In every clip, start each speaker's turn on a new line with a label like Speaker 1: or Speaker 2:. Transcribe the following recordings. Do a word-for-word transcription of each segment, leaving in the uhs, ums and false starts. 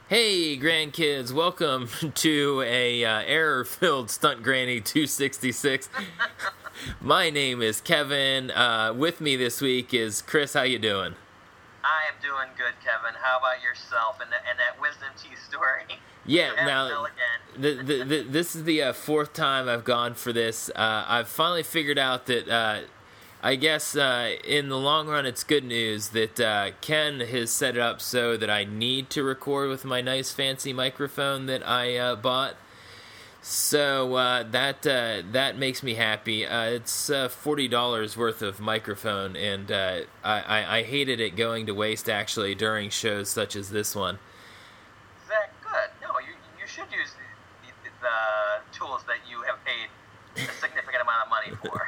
Speaker 1: Hey, grandkids, welcome to a uh, error-filled Stunt Granny two sixty-six. My name is Kevin. Uh, with me this week is Chris. How you doing?
Speaker 2: I am doing good, Kevin. How about yourself and, the, and that wisdom teeth story?
Speaker 1: Yeah, now, the, the, the, this is the uh, fourth time I've gone for this. Uh, I've finally figured out that, uh, I guess, uh, in the long run, it's good news that uh, Ken has set it up so that I need to record with my nice fancy microphone that I uh, bought. So uh, that uh, that makes me happy. Uh, it's uh, forty dollars worth of microphone, and uh, I, I, I hated it going to waste, actually, during shows such as this one.
Speaker 2: Is that good? No, you, you should use the, the, the tools that you have paid a significant amount of money for.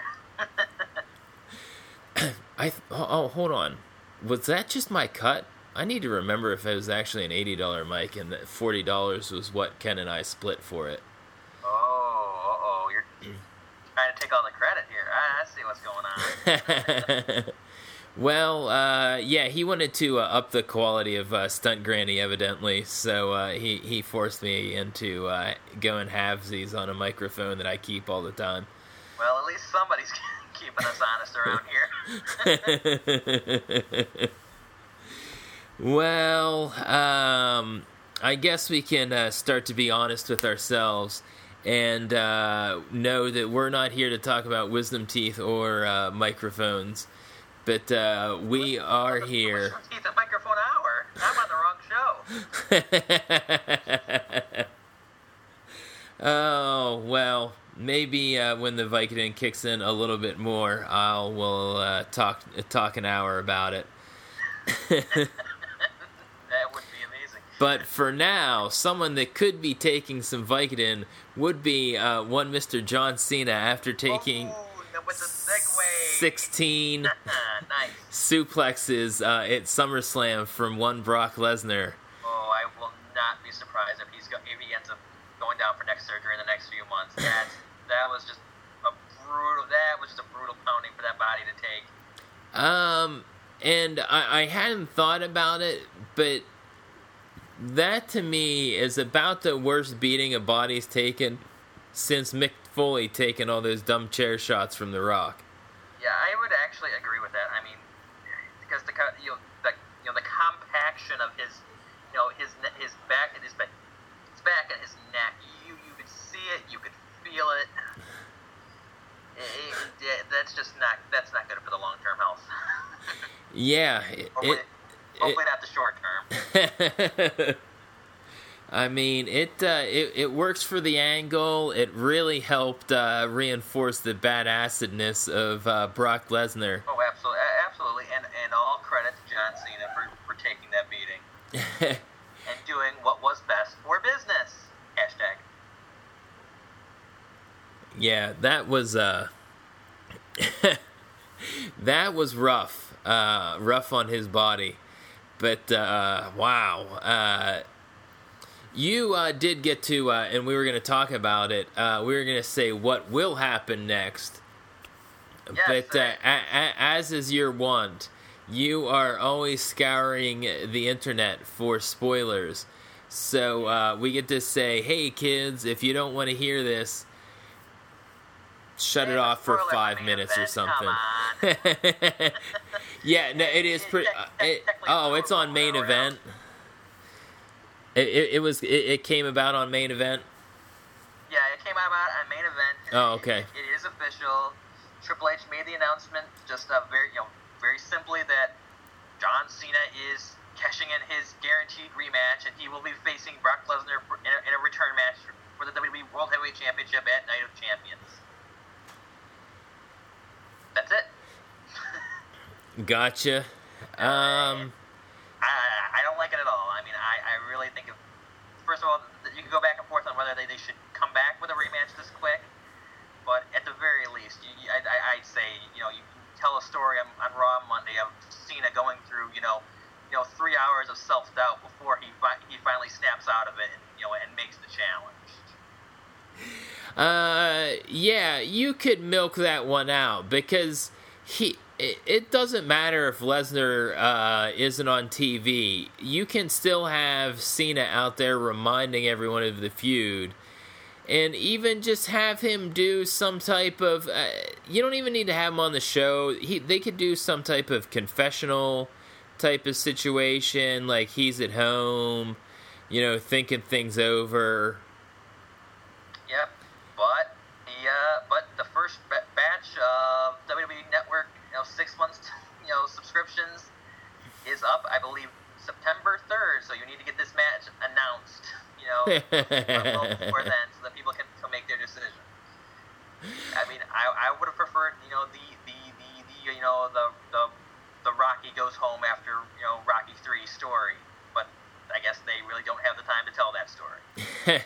Speaker 1: I oh, hold on. Was that just my cut? I need to remember if it was actually an eighty dollars mic and that forty dollars was what Ken and I split for it.
Speaker 2: Oh, uh-oh. You're trying to take all the credit here. I, I see what's going on.
Speaker 1: Well, uh, yeah, he wanted to uh, up the quality of uh, Stunt Granny, evidently, so uh, he, he forced me into uh, going halvesies on a microphone that I keep all the time.
Speaker 2: Well, at least somebody's keeping us honest around here.
Speaker 1: Well, um, I guess we can uh, start to be honest with ourselves and uh, know that we're not here to talk about wisdom teeth or uh, microphones, but uh, we are here.
Speaker 2: Wisdom teeth and microphone hour. I'm on the wrong show.
Speaker 1: Oh, well, maybe uh, when the Vicodin kicks in a little bit more, I'll we'll uh, talk talk an hour about it.
Speaker 2: That would be amazing.
Speaker 1: But for now, someone that could be taking some Vicodin would be uh, one Mister John Cena after taking
Speaker 2: oh, with the segue.
Speaker 1: sixteen
Speaker 2: Nice.
Speaker 1: suplexes uh, at SummerSlam from one Brock Lesnar.
Speaker 2: Oh, I will not be surprised if he's go- if he ends up going down for neck surgery in the next few months. That's that was just a brutal. That was just a brutal pounding for that body to take.
Speaker 1: Um, and I, I hadn't thought about it, but that to me is about the worst beating a body's taken since Mick Foley taking all those dumb chair shots from The Rock.
Speaker 2: Yeah, I would actually agree with that. I mean, because the co- you know the you know the compaction of his you know his ne- his back and his back. back and his neck, you you could see it, you could feel it. It, it, it that's just not that's not good for the long term health.
Speaker 1: Yeah, it,
Speaker 2: hopefully,
Speaker 1: it,
Speaker 2: hopefully
Speaker 1: it,
Speaker 2: not the short term.
Speaker 1: I mean, it, uh, it it works for the angle. It really helped uh, reinforce the badassedness of uh, Brock Lesnar.
Speaker 2: Oh, absolutely, absolutely, and and all credit to John Cena for, for taking that beating. And doing what was best for business. Hashtag.
Speaker 1: Yeah, that was uh, that was rough, uh, rough on his body. But uh, wow, uh, you uh, did get to, uh, and we were going to talk about it. Uh, we were going to say what will happen next.
Speaker 2: Yes,
Speaker 1: but uh, a- a- as is your wont, you are always scouring the internet for spoilers. So uh, we get to say, hey, kids, if you don't want to hear this, shut
Speaker 2: yeah,
Speaker 1: it off for
Speaker 2: spoiler
Speaker 1: five
Speaker 2: for
Speaker 1: minutes
Speaker 2: event.
Speaker 1: or something.
Speaker 2: Come on.
Speaker 1: Yeah, no, it is pretty... Uh, it, oh, it's on main event. It, it, it was. It, it came about on main event?
Speaker 2: Yeah, it came out on main event.
Speaker 1: Oh, okay.
Speaker 2: It, it is official. Triple H made the announcement just uh, very, you know, very simply that John Cena is cashing in his guaranteed rematch, and he will be facing Brock Lesnar for, in, a, in a return match for the W W E World Heavyweight Championship at Night of Champions. That's it.
Speaker 1: Gotcha. Um,
Speaker 2: I, I don't like it at all. I mean, I, I really think, if, first of all, you can go back and forth on whether they, they should come back with a rematch this quick, but at the very least, you, I, I, I'd say, you know, you tell a story on, on Raw Monday of Cena going through, you know, you know, three hours of self-doubt before he fi- he finally snaps out of it, and, you know, and makes the challenge.
Speaker 1: Uh, yeah, you could milk that one out because he it, it doesn't matter if Lesnar uh, isn't on T V. You can still have Cena out there reminding everyone of the feud. And even just have him do some type of... Uh, you don't even need to have him on the show. He, they could do some type of confessional type of situation. Like he's at home, you know, thinking things over.
Speaker 2: Yep. But the, uh, but the first b- batch of W W E Network, you know, six months, you know, subscriptions is up, I believe, September third. So you need to get this match announced. You know, well before then, so that people can, can make their decision. I mean, I, I would have preferred, you know, the, the, the, the you know the, the the Rocky goes home after, you know, Rocky three story, but I guess they really don't have the time to tell that story.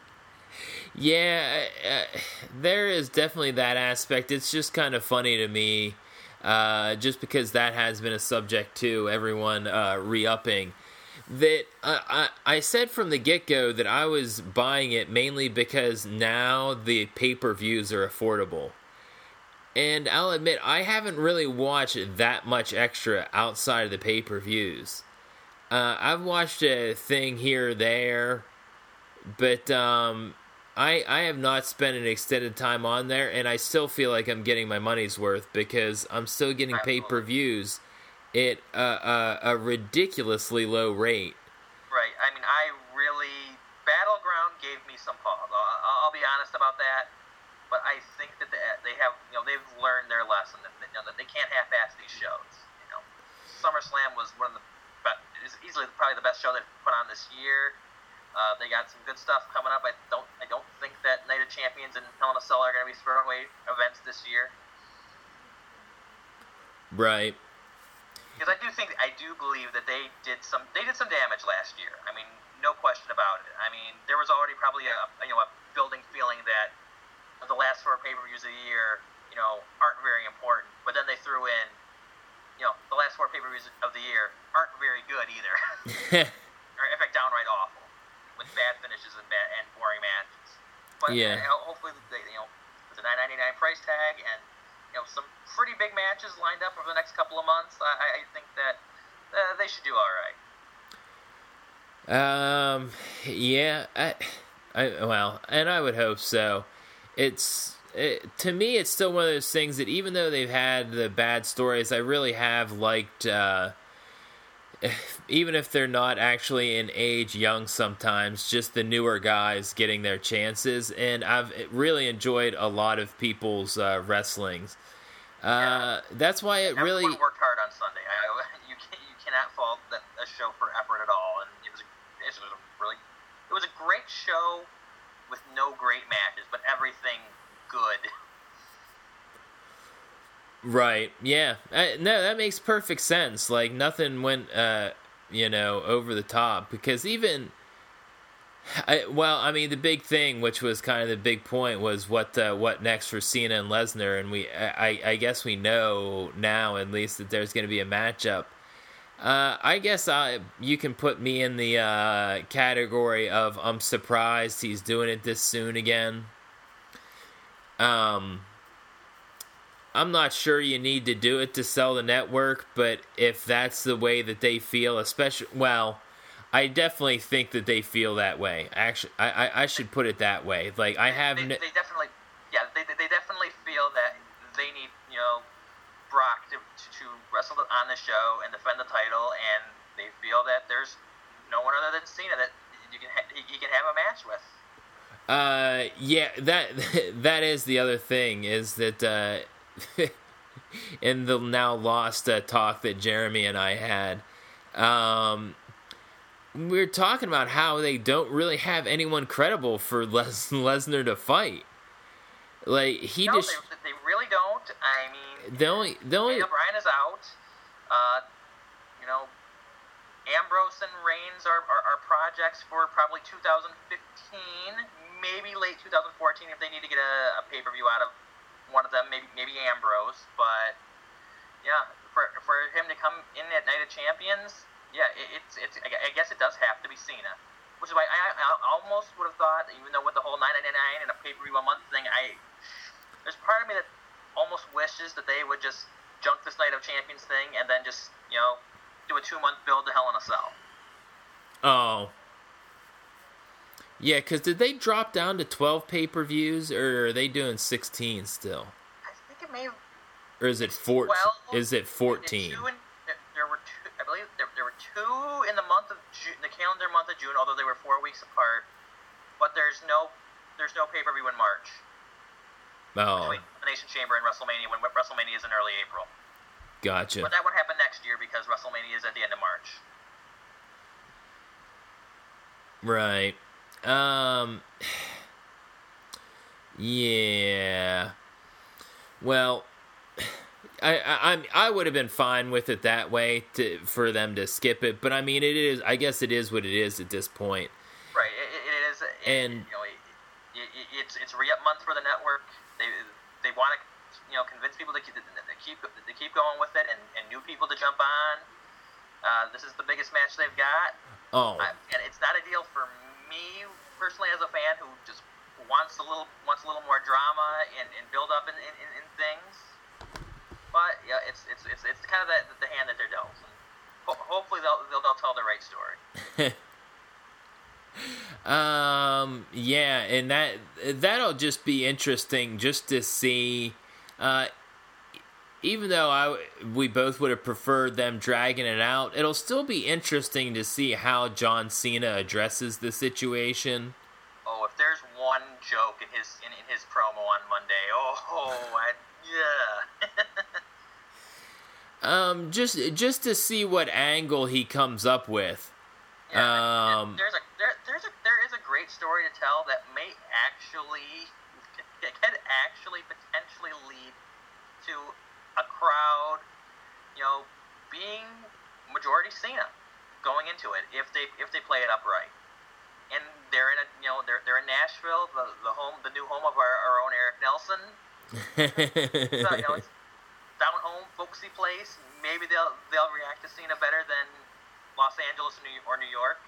Speaker 1: Yeah, uh, there is definitely that aspect. It's just kind of funny to me, uh, just because that has been a subject too. Everyone uh, re-upping. That uh, I, I said from the get-go that I was buying it mainly because now the pay-per-views are affordable. And I'll admit, I haven't really watched that much extra outside of the pay-per-views. Uh, I've watched a thing here or there, but um, I, I have not spent an extended time on there, and I still feel like I'm getting my money's worth because I'm still getting pay-per-views at a, a, a ridiculously low rate.
Speaker 2: Right. I mean, I really... Battleground gave me some pause. I'll, I'll be honest about that. But I think that they, they have, you know, they've learned their lesson. That, you know, that they can't half-ass these shows. You know, SummerSlam was one of the best, is easily probably the best show they've put on this year. Uh, they got some good stuff coming up. I don't, I don't think that Night of Champions and Hell in a Cell are going to be throwaway events this year.
Speaker 1: Right.
Speaker 2: Because I do think, I do believe that they did some, they did some damage last year. I mean, no question about it. I mean, there was already probably a, you know, a building feeling that the last four pay-per-views of the year, you know, aren't very important. But then they threw in, you know, the last four pay-per-views of the year aren't very good either. Or in fact, downright awful, with bad finishes and bad and boring matches. But
Speaker 1: yeah.
Speaker 2: you know, hopefully, they, you know, with the nine ninety-nine price tag and, you know, some pretty big matches lined up over the next couple of months, I, I think that uh, they should do all right.
Speaker 1: Um, yeah, I, I, well, and I would hope so. It's, it, to me, it's still one of those things that even though they've had the bad stories, I really have liked, uh, even if they're not actually in age young sometimes, just the newer guys getting their chances, and I've really enjoyed a lot of people's uh, wrestlings. Uh, yeah. That's why it
Speaker 2: Everyone
Speaker 1: really...
Speaker 2: worked hard on Sunday. I, you, can, you cannot fault the, a show for effort at all, and it was, it was a really... It was a great show with no great matches, but everything good.
Speaker 1: Right, yeah. I, no, that makes perfect sense. Like, nothing went, uh, you know, over the top. Because even... I, well, I mean, the big thing, which was kind of the big point, was what uh, what next for Cena and Lesnar. And we, I, I guess we know now, at least, that there's going to be a matchup. Uh, I guess I, you can put me in the uh, category of I'm surprised he's doing it this soon again. Um... I'm not sure you need to do it to sell the network, but if that's the way that they feel, especially, well, I definitely think that they feel that way. Actually, I, I, I should put it that way. Like, I have...
Speaker 2: They,
Speaker 1: N-
Speaker 2: they definitely, yeah, they, they definitely feel that they need, you know, Brock to, to, to wrestle on the show and defend the title, and they feel that there's no one other than Cena that you can ha- he can have a match with.
Speaker 1: Uh, yeah, that that is the other thing, is that, uh, in the now lost uh, talk that Jeremy and I had, um, we were talking about how they don't really have anyone credible for Les- Lesnar to fight. Like, he
Speaker 2: no,
Speaker 1: just...
Speaker 2: They, they really don't. I mean...
Speaker 1: The only... The only...
Speaker 2: Daniel Bryan is out. Uh, you know, Ambrose and Reigns are, are, are projects for probably two thousand fifteen, maybe late two thousand fourteen if they need to get a, a pay-per-view out of one of them, maybe maybe Ambrose. But, yeah, for for him to come in at Night of Champions, yeah, it, it's, it's, I guess it does have to be Cena. Which is why I, I almost would have thought, even though with the whole nine ninety-nine and a pay-per-view a month thing, I there's part of me that almost wishes that they would just junk this Night of Champions thing and then just, you know, do a two-month build to Hell in a Cell.
Speaker 1: Oh. Yeah, because did they drop down to twelve pay-per-views, or are they doing sixteen still?
Speaker 2: I think it may have...
Speaker 1: Or is it fourteen?
Speaker 2: Well,
Speaker 1: is it fourteen?
Speaker 2: Two in, there, there were two, I believe there, there were two in the month of June, the calendar month of June, although they were four weeks apart. But there's no there's no pay-per-view in March.
Speaker 1: Oh.
Speaker 2: Between Elimination Chamber and WrestleMania, when WrestleMania is in early April.
Speaker 1: Gotcha.
Speaker 2: But that would happen next year because WrestleMania is at the end of March.
Speaker 1: Right. Um. Yeah. Well, I I I would have been fine with it that way to for them to skip it, but I mean it is. I guess it is what it is at this point.
Speaker 2: Right. It, it is. It,
Speaker 1: and
Speaker 2: you know, it, it, it's it's re-up month for the network. They they want to you know convince people to keep to keep to keep going with it and, and new people to jump on. Uh, this is the biggest match they've got.
Speaker 1: Oh.
Speaker 2: I, and it's not ideal for me personally as a fan who just wants a little wants a little more drama and, and build up in, in, in things. But yeah, it's it's it's it's kind of the, the hand that they're dealt. And ho- hopefully they'll, they'll they'll tell the right story.
Speaker 1: um. Yeah, and that that'll just be interesting just to see. Uh, even though I we both would have preferred them dragging it out, it'll still be interesting to see how John Cena addresses the situation.
Speaker 2: Oh, if there's one joke in his in, in his promo on Monday, oh, I, yeah.
Speaker 1: um, just just to see what angle he comes up with.
Speaker 2: Yeah,
Speaker 1: um,
Speaker 2: there's a there, there's a there is a great story to tell that may actually can actually potentially lead to a crowd, you know, being majority Cena going into it if they if they play it up right. And they're in a you know they're they're in Nashville, the the home the new home of our, our own Eric Nelson. So, you know, it's down home, folksy place. Maybe they'll they'll react to Cena better than Los Angeles or New York.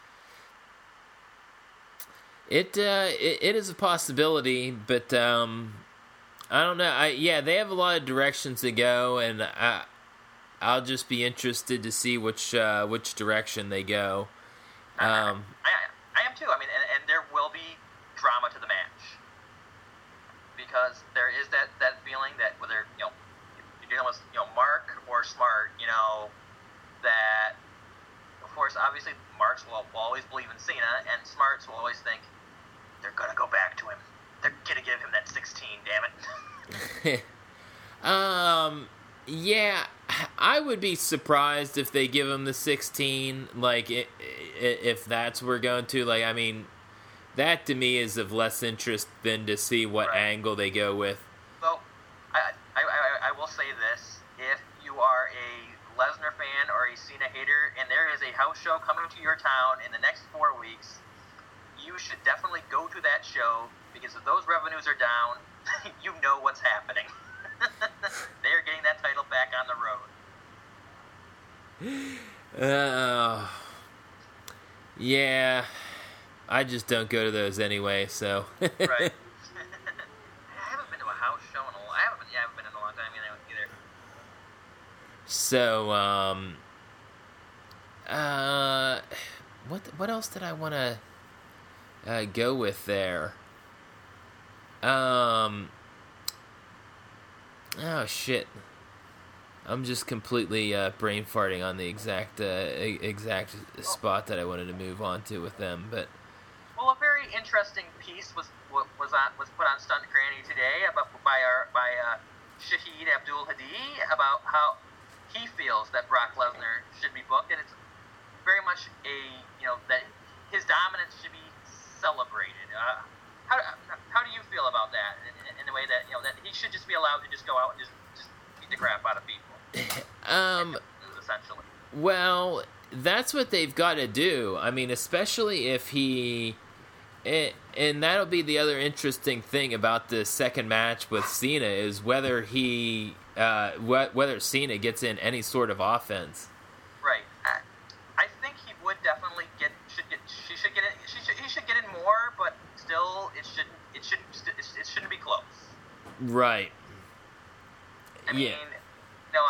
Speaker 1: It uh it, it is a possibility, but um I don't know. I yeah, they have a lot of directions to go, and I I'll just be interested to see which uh, which direction they go. Um,
Speaker 2: I, I I am too. I mean, and, and there will be drama to the match because there is that, that feeling that whether you know you're dealing with you know Mark or Smart, you know that of course obviously Marks will, will always believe in Cena, and Smarts will always think they're gonna go back to him. They're gonna give him that sixteen, damn
Speaker 1: it. um, yeah, I would be surprised if they give him the sixteen. Like, it, it, if that's what we're going to. Like, I mean, that to me is of less interest than to see what
Speaker 2: right.
Speaker 1: angle they go with.
Speaker 2: So, I, I, I, I will say this: if you are a Lesnar fan or a Cena hater, and there is a house show coming to your town in the next four weeks, you should definitely go to that show. Because if those revenues are down, you know what's happening. They are getting that title back on the road.
Speaker 1: Uh, yeah, I just don't go to those anyway, so.
Speaker 2: Right. I haven't been to a house show in a long I haven't been, yeah, I haven't been in a long time either.
Speaker 1: So, um, uh, what what else did I want to uh, go with there? Um. Oh shit! I'm just completely uh, brain farting on the exact uh, exact spot that I wanted to move on to with them. But
Speaker 2: well, a very interesting piece was was on was put on Stunt Granny today about by our by uh, Shahid Abdul Hadi about how he feels that Brock Lesnar should be booked, and it's very much a you know that his dominance should be celebrated. Uh, How, how do you feel about that in, in the way that, you know, that he should just be allowed to just go out and just, just beat the crap out of people?
Speaker 1: Um,
Speaker 2: essentially.
Speaker 1: Well, that's what they've got to do. I mean, especially if he... It, and that'll be the other interesting thing about the second match with Cena is whether he... Uh, wh- whether Cena gets in any sort of offense.
Speaker 2: Right. I, I think he would definitely get... Should get she should get in... She should, he should get in more, but... Still, it shouldn't. It shouldn't. It shouldn't be close.
Speaker 1: Right.
Speaker 2: I
Speaker 1: yeah.
Speaker 2: mean, no.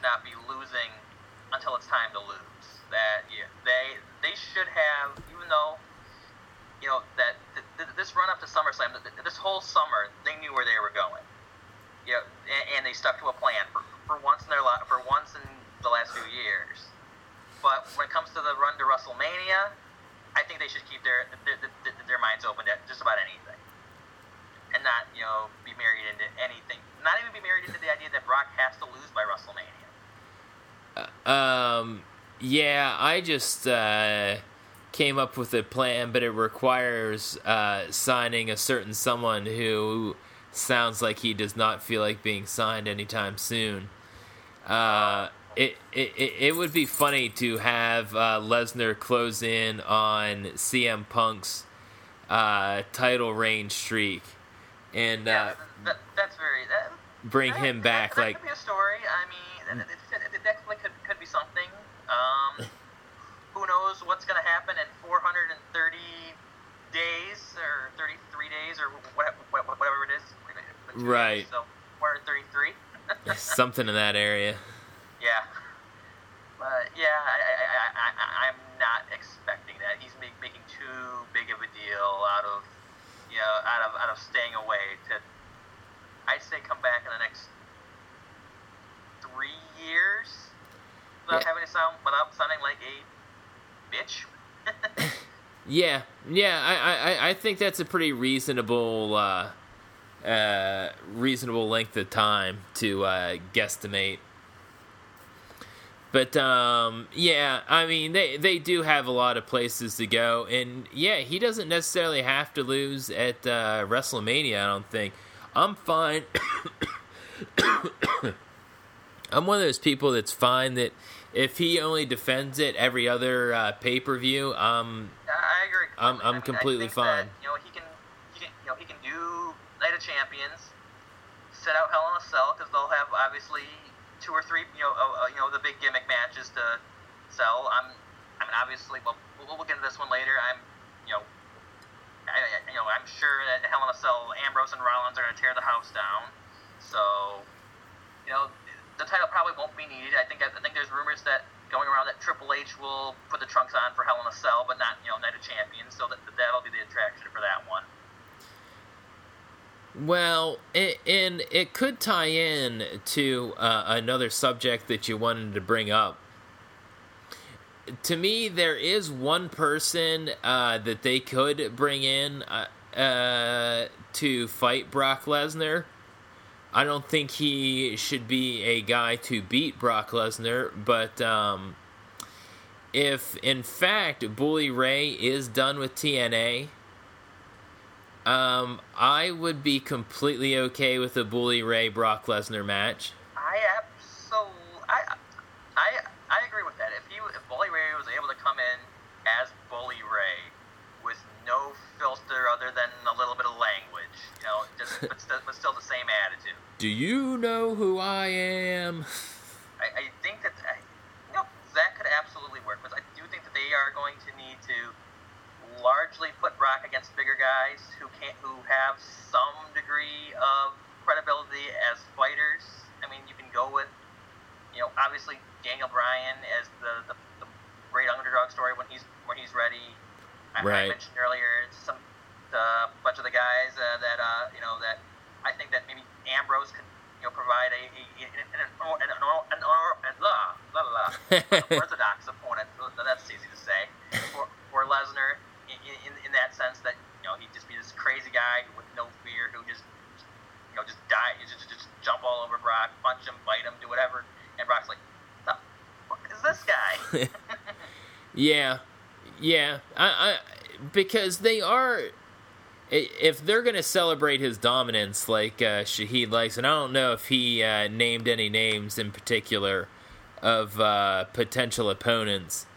Speaker 2: not be losing until it's time to lose. That yeah, they they should have, even though, you know, that th- th- this run up to SummerSlam, th- th- this whole summer, they knew where they were going. Yeah, and, and they stuck to a plan for, for once in their li- for once in the last few years. But when it comes to the run to WrestleMania, I think they should keep their their, their, their minds open to just about anything, and not, you know, be married into anything. Not even be married into the idea that Brock has to lose by WrestleMania.
Speaker 1: Uh, um. Yeah, I just uh, came up with a plan, but it requires uh, signing a certain someone who sounds like he does not feel like being signed anytime soon. Uh, it, it it would be funny to have uh, Lesnar close in on C M Punk's uh, title reign streak, and
Speaker 2: yeah,
Speaker 1: uh,
Speaker 2: that, that's very that,
Speaker 1: bring
Speaker 2: that,
Speaker 1: him back.
Speaker 2: That, that
Speaker 1: like
Speaker 2: could be a story. I mean, it, it, it definitely could could be something. Um, who knows what's going to happen in four hundred thirty days or thirty-three days or whatever it is.
Speaker 1: Right.
Speaker 2: Days, so four hundred thirty-three.
Speaker 1: Something in that area.
Speaker 2: Yeah. But yeah, I, I, I, I, I'm not expecting that. He's make, making too big of a deal out of, you know, out of out of staying away. To, I'd say come back in the next three years. Without yeah. having to sound, without sounding like a bitch.
Speaker 1: yeah, yeah, I, I, I think that's a pretty reasonable, uh, uh, reasonable length of time to uh, guesstimate. But um, yeah, I mean, they they do have a lot of places to go, and yeah, he doesn't necessarily have to lose at uh, WrestleMania. I don't think. I'm fine. I'm one of those people that's fine that if he only defends it every other uh, pay per view, um,
Speaker 2: I agree.
Speaker 1: I'm I'm
Speaker 2: I mean,
Speaker 1: completely
Speaker 2: I think
Speaker 1: fine.
Speaker 2: That, you know, he can, he can, you know, he can do Night of Champions, set out Hell in a Cell because they'll have obviously two or three, you know, uh, you know, the big gimmick matches to sell. I'm, I mean, obviously, well, we'll look into this one later. I'm, you know, I, you know, I'm sure that Hell in a Cell, Ambrose and Rollins are going to tear the house down. So, you know. The title probably won't be needed. I think I think there's rumors that going around that Triple H will put the trunks on for Hell in a Cell, but not, you know, Night of Champions. So that that'll be the attraction for that one.
Speaker 1: Well, it, and it could tie in to uh, another subject that you wanted to bring up. To me, there is one person uh, that they could bring in uh, uh, to fight Brock Lesnar. I don't think he should be a guy to beat Brock Lesnar, but um, if, in fact, Bully Ray is done with T N A, um, I would be completely okay with a Bully Ray Brock Lesnar match.
Speaker 2: I absolutely, I, I, I agree with that. If he, if Bully Ray was able to come in as Bully Ray with no filter other than a little bit of language, you know, just but still, but still the same attitude.
Speaker 1: Do you know who I am?
Speaker 2: I, I think that, I, you know, that could absolutely work, but I do think that they are going to need to largely put Brock against bigger guys who can't, who have some degree of credibility as fighters. I mean, you can go with, you know, obviously Daniel Bryan as the, the, the great underdog story when he's when he's ready. I,
Speaker 1: right.
Speaker 2: I mentioned earlier some a uh, bunch of the guys uh, that uh, you know that I think that maybe Ambrose could, you know, provide a, a an, an, an, an, an, an blah, blah, blah, orthodox opponent. That's easy to say for for Lesnar in, in in that sense that, you know, he'd just be this crazy guy with no fear who just, you know, just die, just just jump all over Brock, punch him, bite him, do whatever, and Brock's like, the fuck is this guy?
Speaker 1: yeah, yeah, I, I because they are. If they're going to celebrate his dominance like uh, Shahid likes, and I don't know if he uh, named any names in particular of uh, potential opponents,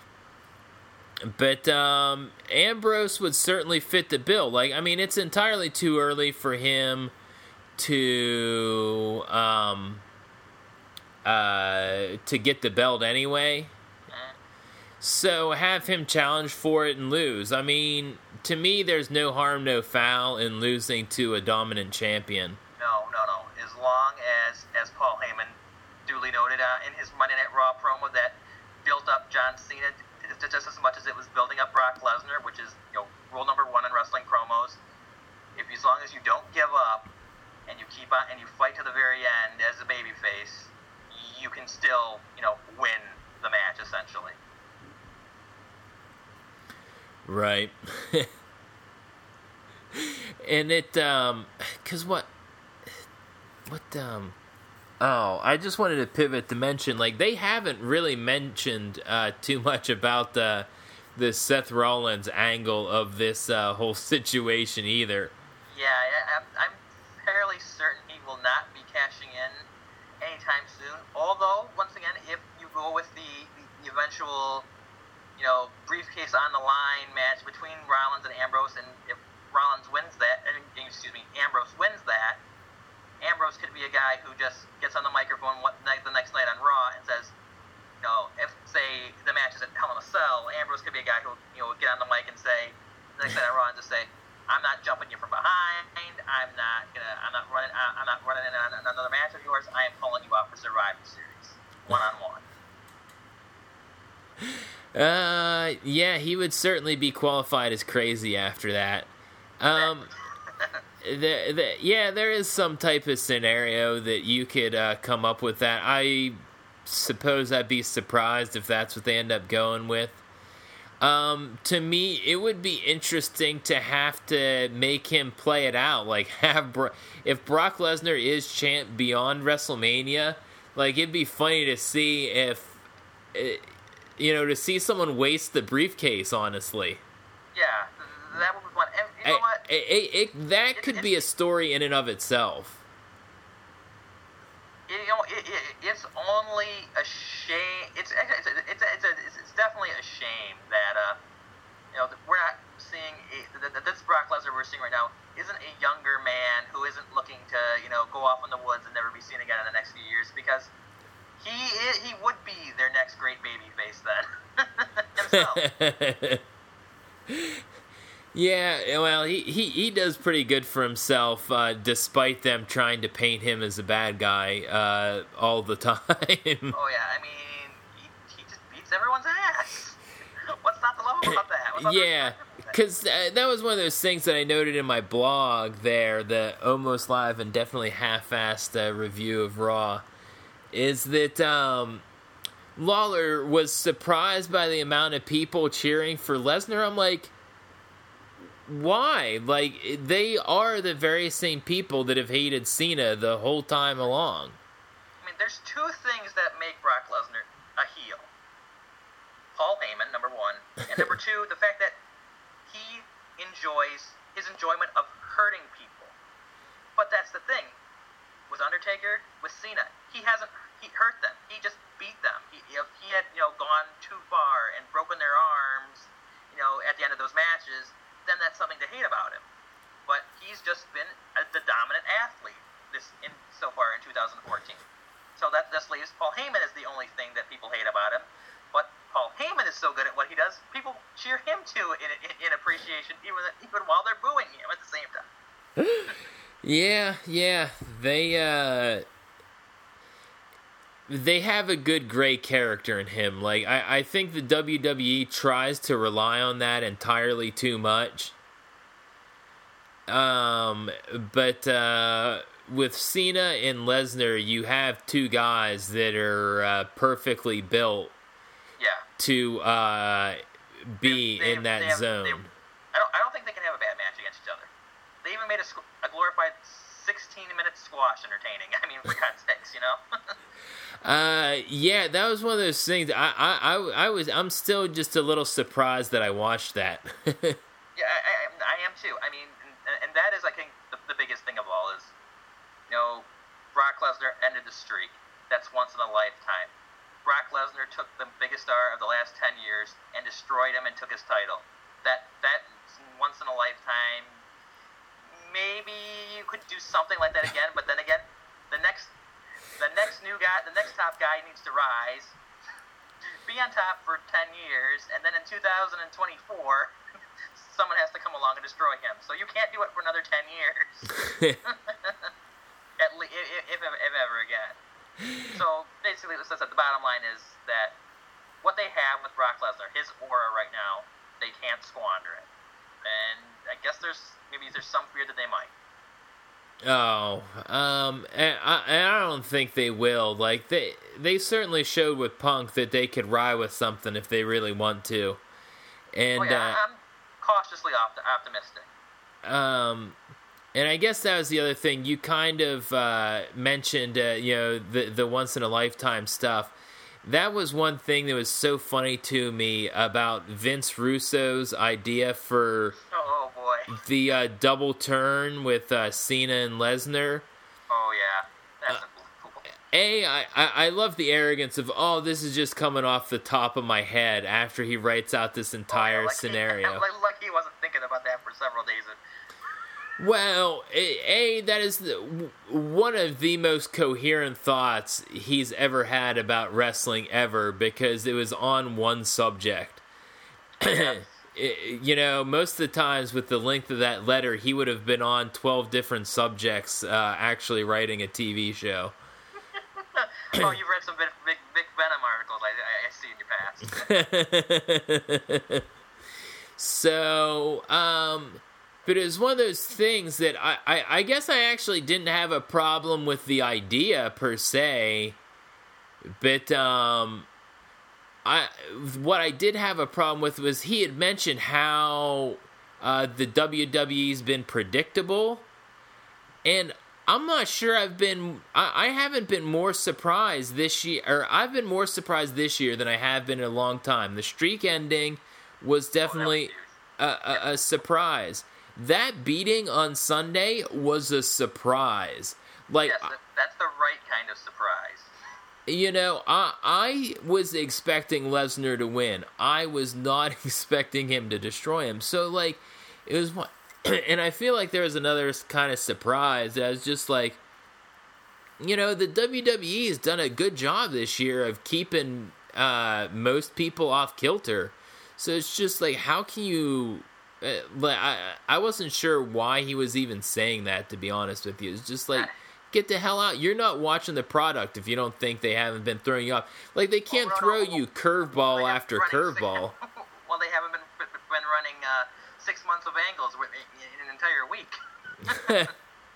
Speaker 1: but um, Ambrose would certainly fit the bill. Like, I mean, it's entirely too early for him to um, uh, to get the belt anyway. So have him challenge for it and lose. I mean, to me, there's no harm, no foul in losing to a dominant champion.
Speaker 2: No, no, no. As long as, as Paul Heyman duly noted on, uh, in his Monday Night Raw promo that built up John Cena just as much as it was building up Brock Lesnar, which is, you know, rule number one in wrestling promos. If as long as you don't give up and you keep on and you fight to the very end as a babyface, you can still, you know, win the match essentially.
Speaker 1: Right. And it, um, cause what, what, um, oh, I just wanted to pivot to mention, like, they haven't really mentioned, uh, too much about, the, the Seth Rollins angle of this, uh, whole situation either.
Speaker 2: Yeah, I'm, I'm fairly certain he will not be cashing in anytime soon, although, once again, if you go with the, the eventual, you know, briefcase on the line match between Rollins and Ambrose, and if Rollins wins that, excuse me, Ambrose wins that, Ambrose could be a guy who just gets on the microphone one night, the next night on Raw and says, you know, if, say, the match is at Hell in a Cell, Ambrose could be a guy who, you know, would get on the mic and say, the next night on Raw and just say, I'm not jumping you from behind, I'm not gonna, I'm not running, I'm not running in on another match of yours, I am calling you out for Survivor Series, one-on-one.
Speaker 1: Uh, yeah, he would certainly be qualified as crazy after that. Um, the, the, yeah, there is some type of scenario that you could uh, come up with that. I suppose I'd be surprised if that's what they end up going with. Um, to me, it would be interesting to have to make him play it out. Like, have Bro- if Brock Lesnar is champ beyond WrestleMania, like, it'd be funny to see if, you know, to see someone waste the briefcase, honestly.
Speaker 2: Yeah, that would be fun. And you know
Speaker 1: I,
Speaker 2: what?
Speaker 1: It, it, it, that it, could it, be a story in and of itself.
Speaker 2: You know, it, it, it's only a shame. It's it's it's it's, it's, a, it's definitely a shame that uh, you know, we're not seeing a, that this Brock Lesnar we're seeing right now isn't a younger man who isn't looking to, you know, go off in the woods and never be seen again in the next few years, because he is, he would be their next great babyface then himself.
Speaker 1: Yeah, well, he, he, he does pretty good for himself, uh, despite them trying to paint him as a bad guy uh, all the time.
Speaker 2: Oh, yeah, I mean, he, he just beats everyone's ass. What's not to love about that? What's
Speaker 1: yeah, because uh, that was one of those things that I noted in my blog there, the Almost Live and Definitely Half-Assed uh, review of Raw, is that um, Lawler was surprised by the amount of people cheering for Lesnar. I'm like, why? Like, they are the very same people that have hated Cena the whole time along.
Speaker 2: I mean, there's two things that make Brock Lesnar a heel. Paul Heyman, number one. And number two, the fact that he enjoys his enjoyment of hurting people. But that's the thing. With Undertaker, with Cena, he hasn't he hurt them. He just beat them. He, if he had, you know, gone too far and broken their arms, you know, at the end of those matches, then that's something to hate about him. But he's just been a, the dominant athlete this in so far in two thousand fourteen. So that just leaves Paul Heyman as the only thing that people hate about him. But Paul Heyman is so good at what he does, people cheer him too in, in, in appreciation, even even while they're booing him at the same time.
Speaker 1: yeah, yeah, they uh, they have a good gray character in him. Like, I, I think the W W E tries to rely on that entirely too much. Um, but uh, with Cena and Lesnar, you have two guys that are uh, perfectly built.
Speaker 2: Yeah.
Speaker 1: To uh, be
Speaker 2: they, they,
Speaker 1: in that
Speaker 2: they have,
Speaker 1: zone.
Speaker 2: They, I don't. I don't think they can have a bad match against each other. They even made a, a glorified sixteen-minute squash entertaining. I mean, for God's sakes, you know.
Speaker 1: Uh, yeah, that was one of those things. I, I, I, I was, I'm still just a little surprised that I watched that.
Speaker 2: yeah, I, I, I am too. I mean, and, and that is, I think, the, the biggest thing of all is, you know, Brock Lesnar ended the streak. That's once in a lifetime. Brock Lesnar took the biggest star of the last ten years and destroyed him and took his title. That, that's once in a lifetime. Maybe you could do something like that again, but then again, the next. The next new guy, the next top guy needs to rise, be on top for ten years, and then in two thousand twenty-four, someone has to come along and destroy him. So you can't do it for another ten years. At least, if, if, if ever again. So basically, this is the bottom line is that what they have with Brock Lesnar, his aura right now, they can't squander it. And I guess there's maybe there's some fear that they might.
Speaker 1: Oh, um, and I, and I don't think they will. Like they, they certainly showed with Punk that they could ride with something if they really want to. And
Speaker 2: oh, yeah,
Speaker 1: uh,
Speaker 2: I'm cautiously opt- optimistic.
Speaker 1: Um, and I guess that was the other thing you kind of uh, mentioned. Uh, you know, the the once in a lifetime stuff. That was one thing that was so funny to me about Vince Russo's idea for.
Speaker 2: Oh, boy.
Speaker 1: The uh, double turn with uh, Cena and Lesnar.
Speaker 2: Oh, yeah. That's
Speaker 1: uh,
Speaker 2: unbelievable.
Speaker 1: A, I, I, I love the arrogance of, oh, this is just coming off the top of my head after he writes out this entire
Speaker 2: oh, yeah, like
Speaker 1: scenario.
Speaker 2: He, like, like he wasn't thinking about that for several days.
Speaker 1: Well, A, A that is the, one of the most coherent thoughts he's ever had about wrestling ever, because it was on one subject.
Speaker 2: Yeah.
Speaker 1: It, you know, most of the times with the length of that letter, he would have been on twelve different subjects uh, actually writing a T V show.
Speaker 2: Oh, you've read some big, big, big Venom articles I, I see in your past.
Speaker 1: So, um, but it was one of those things that I, I, I guess I actually didn't have a problem with the idea per se, but um, I what I did have a problem with was he had mentioned how uh, the W W E's been predictable, and I'm not sure I've been I, I haven't been more surprised this year, or I've been more surprised this year than I have been in a long time. The streak ending was definitely a, a, a surprise. That beating on Sunday was a surprise. Like,
Speaker 2: yes, that's the right kind of surprise.
Speaker 1: You know, I I was expecting Lesnar to win. I was not expecting him to destroy him. So, like, it was one, and I feel like there was another kind of surprise. I was just like, you know, the W W E has done a good job this year of keeping uh, most people off kilter. So it's just like, how can you? Uh, like, I I wasn't sure why he was even saying that. To be honest with you, it's just like, get the hell out! You're not watching the product if you don't think they haven't been throwing you off. Like, they can't
Speaker 2: well,
Speaker 1: throw
Speaker 2: no,
Speaker 1: you curveball
Speaker 2: well,
Speaker 1: after curveball.
Speaker 2: Well, they haven't been been running uh, six months of angles in an entire week.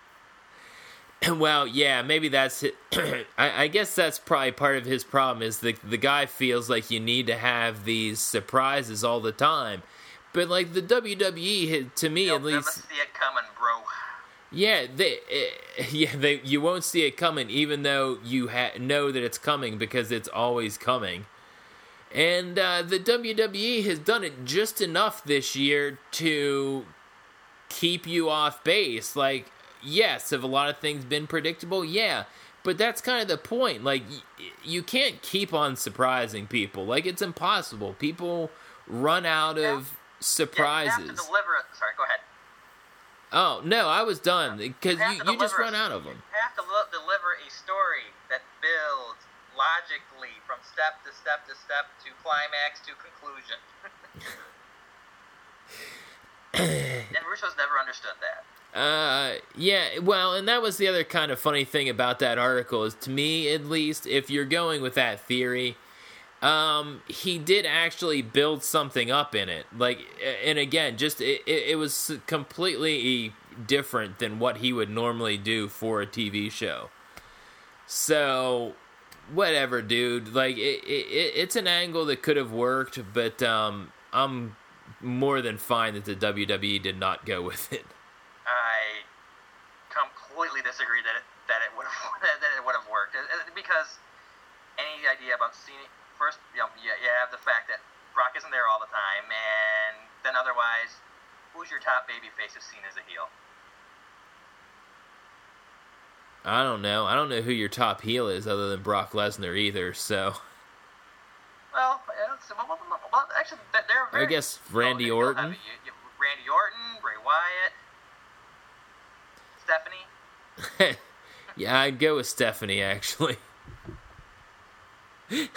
Speaker 1: Well, yeah, maybe that's it. I, I guess that's probably part of his problem is the the guy feels like you need to have these surprises all the time. But, like, the W W E, to me
Speaker 2: You'll
Speaker 1: at least...
Speaker 2: never see it coming, bro.
Speaker 1: Yeah, they, uh, yeah, they, you won't see it coming, even though you ha- know that it's coming because it's always coming. And uh, the W W E has done it just enough this year to keep you off base. Like, yes, have a lot of things been predictable? Yeah, but that's kind of the point. Like, y- you can't keep on surprising people. Like, it's impossible. People run out of surprises.
Speaker 2: Yeah, you have to deliver it. Sorry, go ahead.
Speaker 1: Oh, no, I was done, because you,
Speaker 2: you,
Speaker 1: you just run out of them.
Speaker 2: You have to lo- deliver a story that builds logically from step to step to step to climax to conclusion. And Russo's never understood that.
Speaker 1: Uh, yeah, well, and that was the other kind of funny thing about that article, is to me, at least, if you're going with that theory... Um, he did actually build something up in it. Like, and again, just, it, it was completely different than what he would normally do for a T V show. So, whatever, dude. Like, it, it it's an angle that could have worked, but, um, I'm more than fine that the W W E did not go with it.
Speaker 2: I completely disagree that it, that it would have, that it would have worked. Because any idea about seeing First, you know, you, you have the fact that Brock isn't there all the time, and then otherwise, who's your top babyface if seen as a heel?
Speaker 1: I don't know. I don't know who your top heel is other than Brock Lesnar either, so...
Speaker 2: Well, well, well actually, they're very...
Speaker 1: I guess Randy oh, Orton.
Speaker 2: You, you, Randy Orton, Bray Wyatt, Stephanie.
Speaker 1: Yeah, I'd go with Stephanie, actually. Yeah.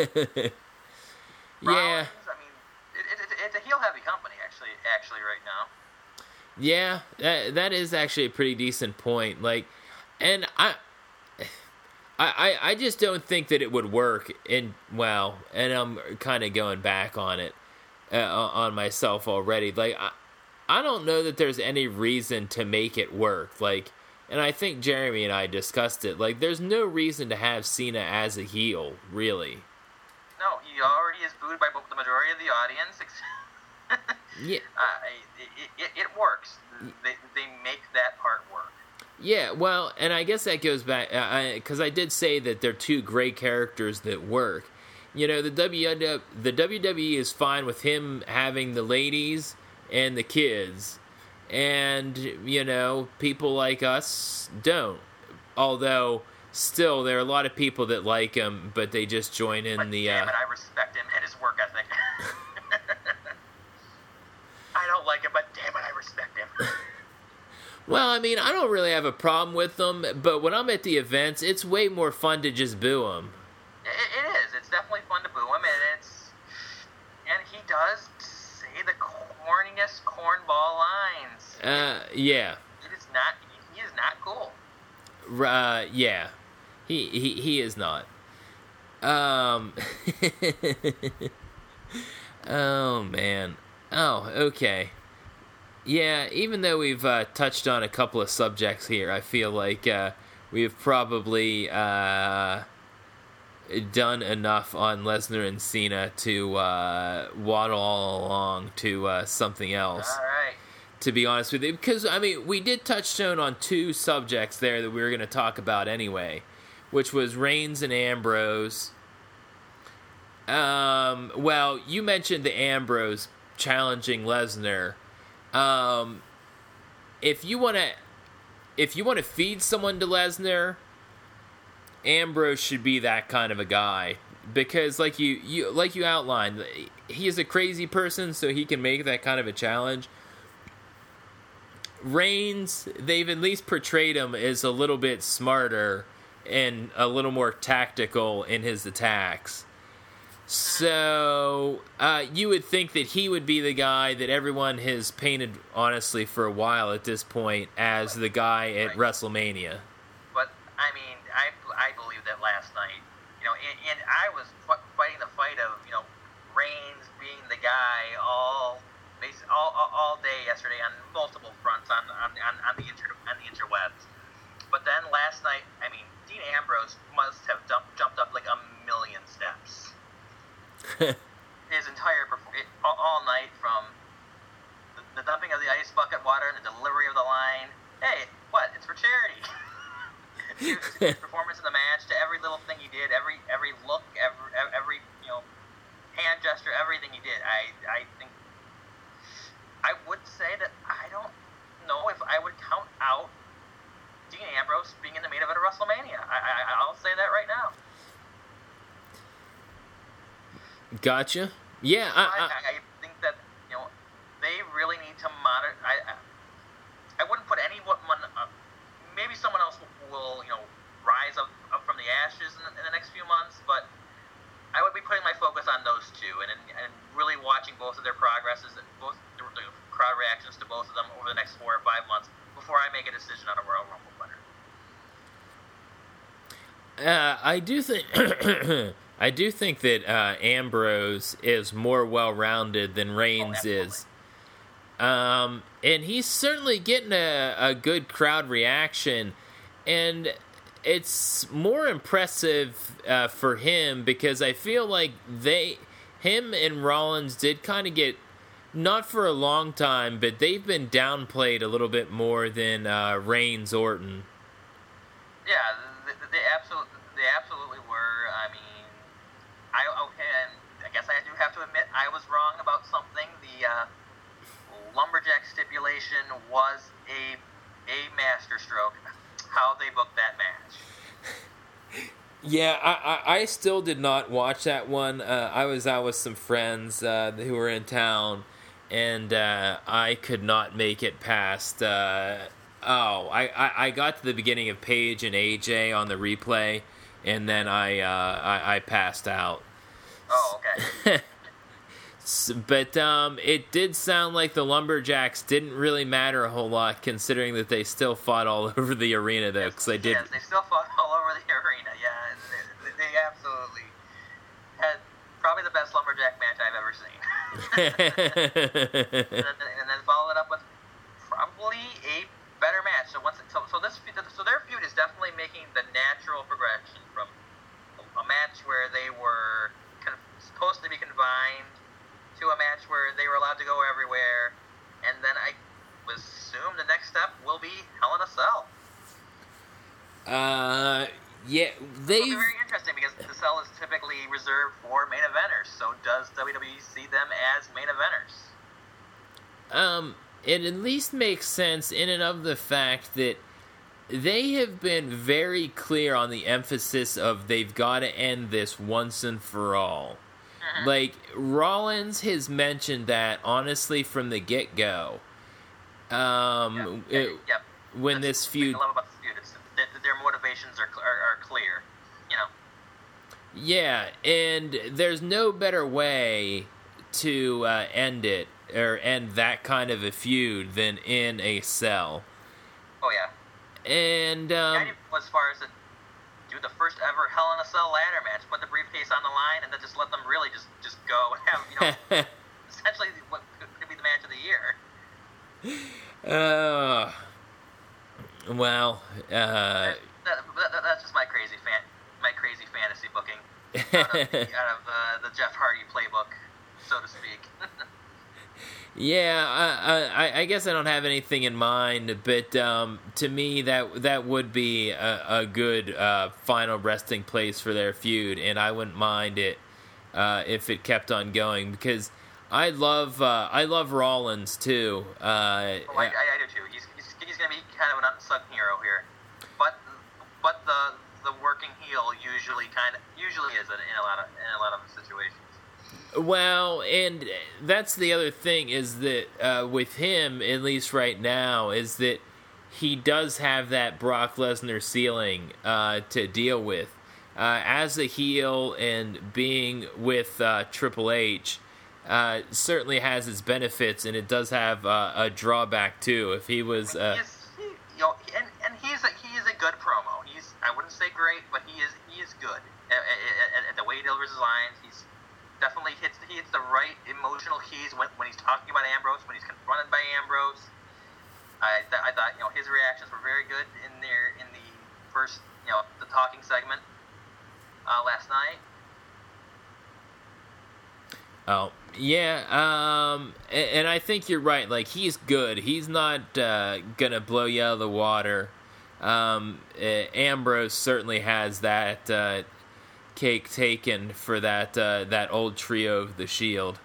Speaker 2: Rollins, I mean, it, it, it's a heel-heavy company, actually, actually, right now.
Speaker 1: Yeah, that, that is actually a pretty decent point. Like, and I, I, I, I just don't think that it would work. In well, and I'm kind of going back on it, uh, on myself already. Like, I, I don't know that there's any reason to make it work. Like, and I think Jeremy and I discussed it. Like, there's no reason to have Cena as a heel, really.
Speaker 2: No, he already is booed by the majority of the audience.
Speaker 1: yeah,
Speaker 2: uh, it, it, it works. They they make that part work.
Speaker 1: Yeah, well, and I guess that goes back, because uh, I, I did say that they're two great characters that work. You know, the W the W W E is fine with him having the ladies and the kids, and, you know, people like us don't. Although, still, there are a lot of people that like him, but they just join in
Speaker 2: but
Speaker 1: the...
Speaker 2: damn
Speaker 1: uh,
Speaker 2: it, I respect him and his work ethic. I don't like him, but damn it, I respect him.
Speaker 1: Well, I mean, I don't really have a problem with them, but when I'm at the events, it's way more fun to just boo them.
Speaker 2: It, it is. It's definitely fun to boo him, and it's and he does say the corniest cornball lines.
Speaker 1: Uh, yeah.
Speaker 2: It is not. He is not cool.
Speaker 1: Uh, yeah, he he he is not. Um. oh man. Oh, okay. Yeah, even though we've uh, touched on a couple of subjects here, I feel like uh, we've probably uh, done enough on Lesnar and Cena to uh, waddle all along to uh, something else.
Speaker 2: All right.
Speaker 1: To be honest with you, because, I mean, we did touch on two subjects there that we were going to talk about anyway, which was Reigns and Ambrose. Um, well, you mentioned the Ambrose challenging Lesnar. Um, if you want to, if you want to feed someone to Lesnar, Ambrose should be that kind of a guy, because like you, you, like you outlined, he is a crazy person, so he can make that kind of a challenge. Reigns, they've at least portrayed him as a little bit smarter and a little more tactical in his attacks. So, uh, you would think that he would be the guy that everyone has painted, honestly, for a while at this point, as the guy at right. WrestleMania.
Speaker 2: But, I mean, I, I believe that last night, you know, and, and I was fighting the fight of, you know, Reigns being the guy all all, all, all day yesterday on multiple fronts on, on, on, on, the, inter, on the interwebs. But then last night, I mean, Dean Ambrose must have jumped, jumped up like a million steps. His entire performance, all, all night, from the, the dumping of the ice bucket water and the delivery of the line. Hey, what? It's for charity. His, his performance in the match, to every little thing he did, every every look, every every you know hand gesture, everything he did. I I think I would say that I don't know if I would count out Dean Ambrose being in the main event of WrestleMania. I, I I'll say that right now.
Speaker 1: Gotcha. Yeah, I, I,
Speaker 2: I, I think that, you know, they really need to monitor. I, I, I wouldn't put anyone. Uh, maybe someone else will, will, you know, rise up, up from the ashes in the, in the next few months. But I would be putting my focus on those two, and and, and really watching both of their progresses, and both the, the crowd reactions to both of them over the next four or five months before I make a decision on a Royal Rumble winner.
Speaker 1: Uh, I do think. I do think that uh, Ambrose is more well-rounded than Reigns
Speaker 2: oh,
Speaker 1: is. Um, and he's certainly getting a, a good crowd reaction. And it's more impressive uh, for him because I feel like they, him and Rollins did kind of get, not for a long time, but they've been downplayed a little bit more than uh, Reigns Orton.
Speaker 2: Yeah, they, they, absolutely, they absolutely were. I mean, I, okay, and I guess I do have to admit I was wrong about something. The uh, lumberjack stipulation was a a masterstroke. How they booked that match.
Speaker 1: Yeah, I, I, I still did not watch that one. Uh, I was out with some friends uh, who were in town, and uh, I could not make it past. Uh, oh, I, I, I got to the beginning of Paige and A J on the replay, and then I uh, I, I passed out.
Speaker 2: Oh, okay.
Speaker 1: But um, it did sound like the Lumberjacks didn't really matter a whole lot, considering that they still fought all over the arena, though. Because they did.
Speaker 2: Yes, they still fought all over the arena. absolutely had probably the best lumberjack match I've ever seen. and, then, and then followed it up with probably a better match. So once, it, so, so this, so their feud is definitely making the natural progression from a match where they were con- supposed to be confined to a match where they were allowed to go everywhere, and then I assume the next step will be Hell in a Cell.
Speaker 1: Uh, yeah, they.
Speaker 2: It'll be very interesting because the cell is typically reserved for main eventers. So does W W E see them as main eventers?
Speaker 1: Um, it at least makes sense in and of the fact that they have been very clear on the emphasis of they've got to end this once and for all. Mm-hmm. Like, Rollins has mentioned that, honestly, from the get-go. Um,
Speaker 2: yep.
Speaker 1: It,
Speaker 2: yep.
Speaker 1: When
Speaker 2: That's
Speaker 1: this feud...
Speaker 2: I love about this feud is that their motivations are, are, are clear, you know?
Speaker 1: Yeah, and there's no better way to uh, end it, or end that kind of a feud, than in a cell.
Speaker 2: Oh, yeah.
Speaker 1: And, um...
Speaker 2: The idea was as far as to do the first ever Hell in a Cell ladder match, put the briefcase on the line, and then just let them really just, just go and have, you know, essentially what could be the match of the year.
Speaker 1: Uh, well, uh...
Speaker 2: That, that, that's just my crazy fan, my crazy fantasy booking out of, the, out of uh, the Jeff Hardy playbook, so to speak.
Speaker 1: Yeah, I, I, I guess I don't have anything in mind, but um, to me that that would be a, a good uh, final resting place for their feud, and I wouldn't mind it uh, if it kept on going, because I love uh, I love Rollins too. Uh,
Speaker 2: oh, I, I, I do too. He's he's, he's going to be kind of an unsung hero here, but but the the working heel usually kind of usually is in a lot of in a lot of situations.
Speaker 1: Well, and that's the other thing is that uh, with him, at least right now, is that he does have that Brock Lesnar ceiling uh, to deal with. Uh, as a heel and being with uh, Triple H uh, certainly has its benefits, and it does have uh, a drawback too. If he was, uh,
Speaker 2: he is, he, you know, and and he's a, he is a good promo. He's I wouldn't say great, but he is he is good at, at, at the way he delivers his lines. He's definitely hits he hits the right emotional keys when, when he's talking about Ambrose, when he's confronted by Ambrose. I th- I thought you know his reactions were very good in there in the first you know the talking segment uh, last night.
Speaker 1: Oh yeah, um, and, and I think you're right. Like he's good. He's not uh, gonna blow you out of the water. Um, uh, Ambrose certainly has that. Uh, cake taken for that uh, that old trio of the Shield.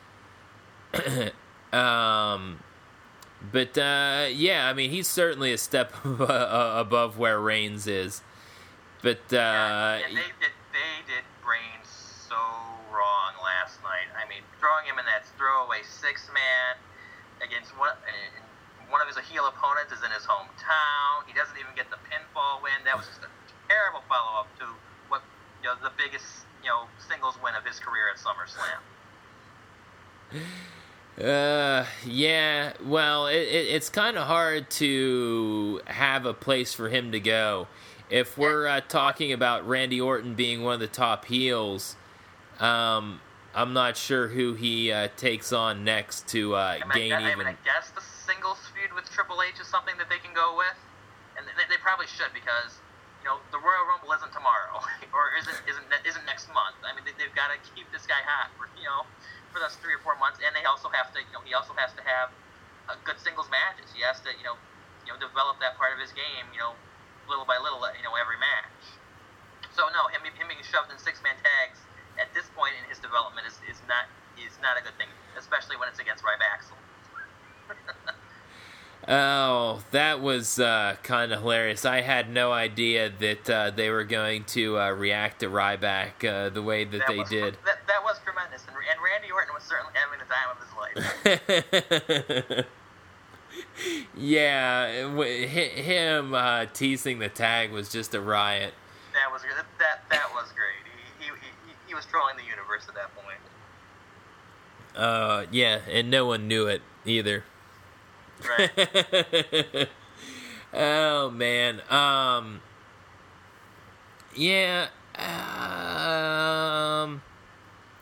Speaker 1: um, but uh, yeah, I mean he's certainly a step above where Reigns is. But uh,
Speaker 2: yeah, and they did they did Reigns so wrong last night. I mean, throwing him in that throwaway six man against one one of his heel opponents is in his hometown. He doesn't even get the pinfall win. That was just a terrible follow up to what. You know, the biggest, you know, singles win of his career at SummerSlam.
Speaker 1: Uh, yeah. Well, it, it, it's kind of hard to have a place for him to go. If we're uh, talking about Randy Orton being one of the top heels, um, I'm not sure who he uh, takes on next to uh,
Speaker 2: I mean,
Speaker 1: gain
Speaker 2: I, I
Speaker 1: even.
Speaker 2: mean, I guess the singles feud with Triple H is something that they can go with, and they, they probably should because. You know, the Royal Rumble isn't tomorrow, or isn't isn't isn't next month. I mean, they, they've got to keep this guy hot for you know for those three or four months, and they also have to you know he also has to have uh, good singles matches. He has to you know you know develop that part of his game you know little by little you know every match. So no, him him being shoved in six man tags at this point in his development is, is not is not a good thing, especially when it's against Ryback.
Speaker 1: Oh, that was uh, kind of hilarious. I had no idea that uh, they were going to uh, react to Ryback uh, the way that,
Speaker 2: that
Speaker 1: they
Speaker 2: was,
Speaker 1: did.
Speaker 2: That, that was tremendous, and, and Randy Orton was certainly having the time of his life.
Speaker 1: Yeah, him uh, teasing the tag was just a riot.
Speaker 2: That was that that was great. He he he, he was trolling the universe at that point.
Speaker 1: Uh, yeah, and no one knew it either.
Speaker 2: Right.
Speaker 1: Oh man. Um. Yeah. Uh,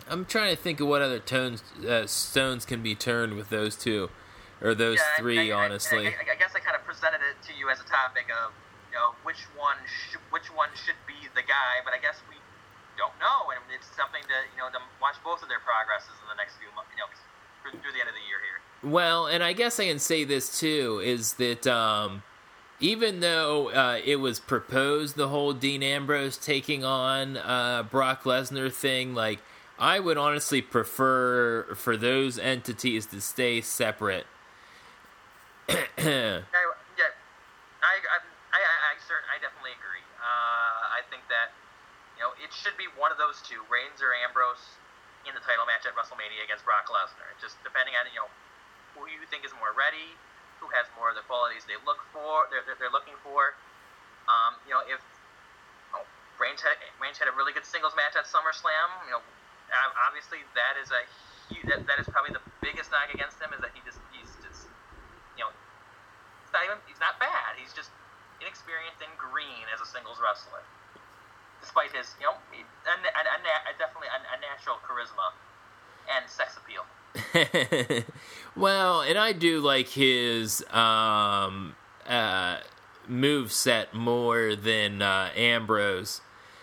Speaker 1: I'm trying to think of what other tones, uh, stones can be turned with those two, or those
Speaker 2: yeah,
Speaker 1: three.
Speaker 2: I, I,
Speaker 1: honestly,
Speaker 2: I, I, I guess I kind of presented it to you as a topic of, you know, which one sh- which one should be the guy, but I guess we don't know, and it's something to, you know, to watch both of their progresses in the next few months, you know, through the end of the year here.
Speaker 1: Well, and I guess I can say this too, is that um, even though uh, it was proposed, the whole Dean Ambrose taking on uh, Brock Lesnar thing, like, I would honestly prefer for those entities to stay separate.
Speaker 2: yeah, yeah, I, I, I, I, certain, I definitely agree. Uh, I think that, you know, it should be one of those two, Reigns or Ambrose, in the title match at WrestleMania against Brock Lesnar. Just depending on, you know, who you think is more ready, who has more of the qualities they look for, they're, they're, they're looking for. Um, you know, if oh, Reigns had Reigns had a really good singles match at SummerSlam, you know, obviously that is a huge, that, that is probably the biggest knock against him, is that he just he's just, you know, it's not even he's not bad. He's just inexperienced and green as a singles wrestler, despite his, you know, a, a, a, a definitely a, a natural charisma and sex appeal.
Speaker 1: Well, and I do like his um, uh, move set more than uh, Ambrose.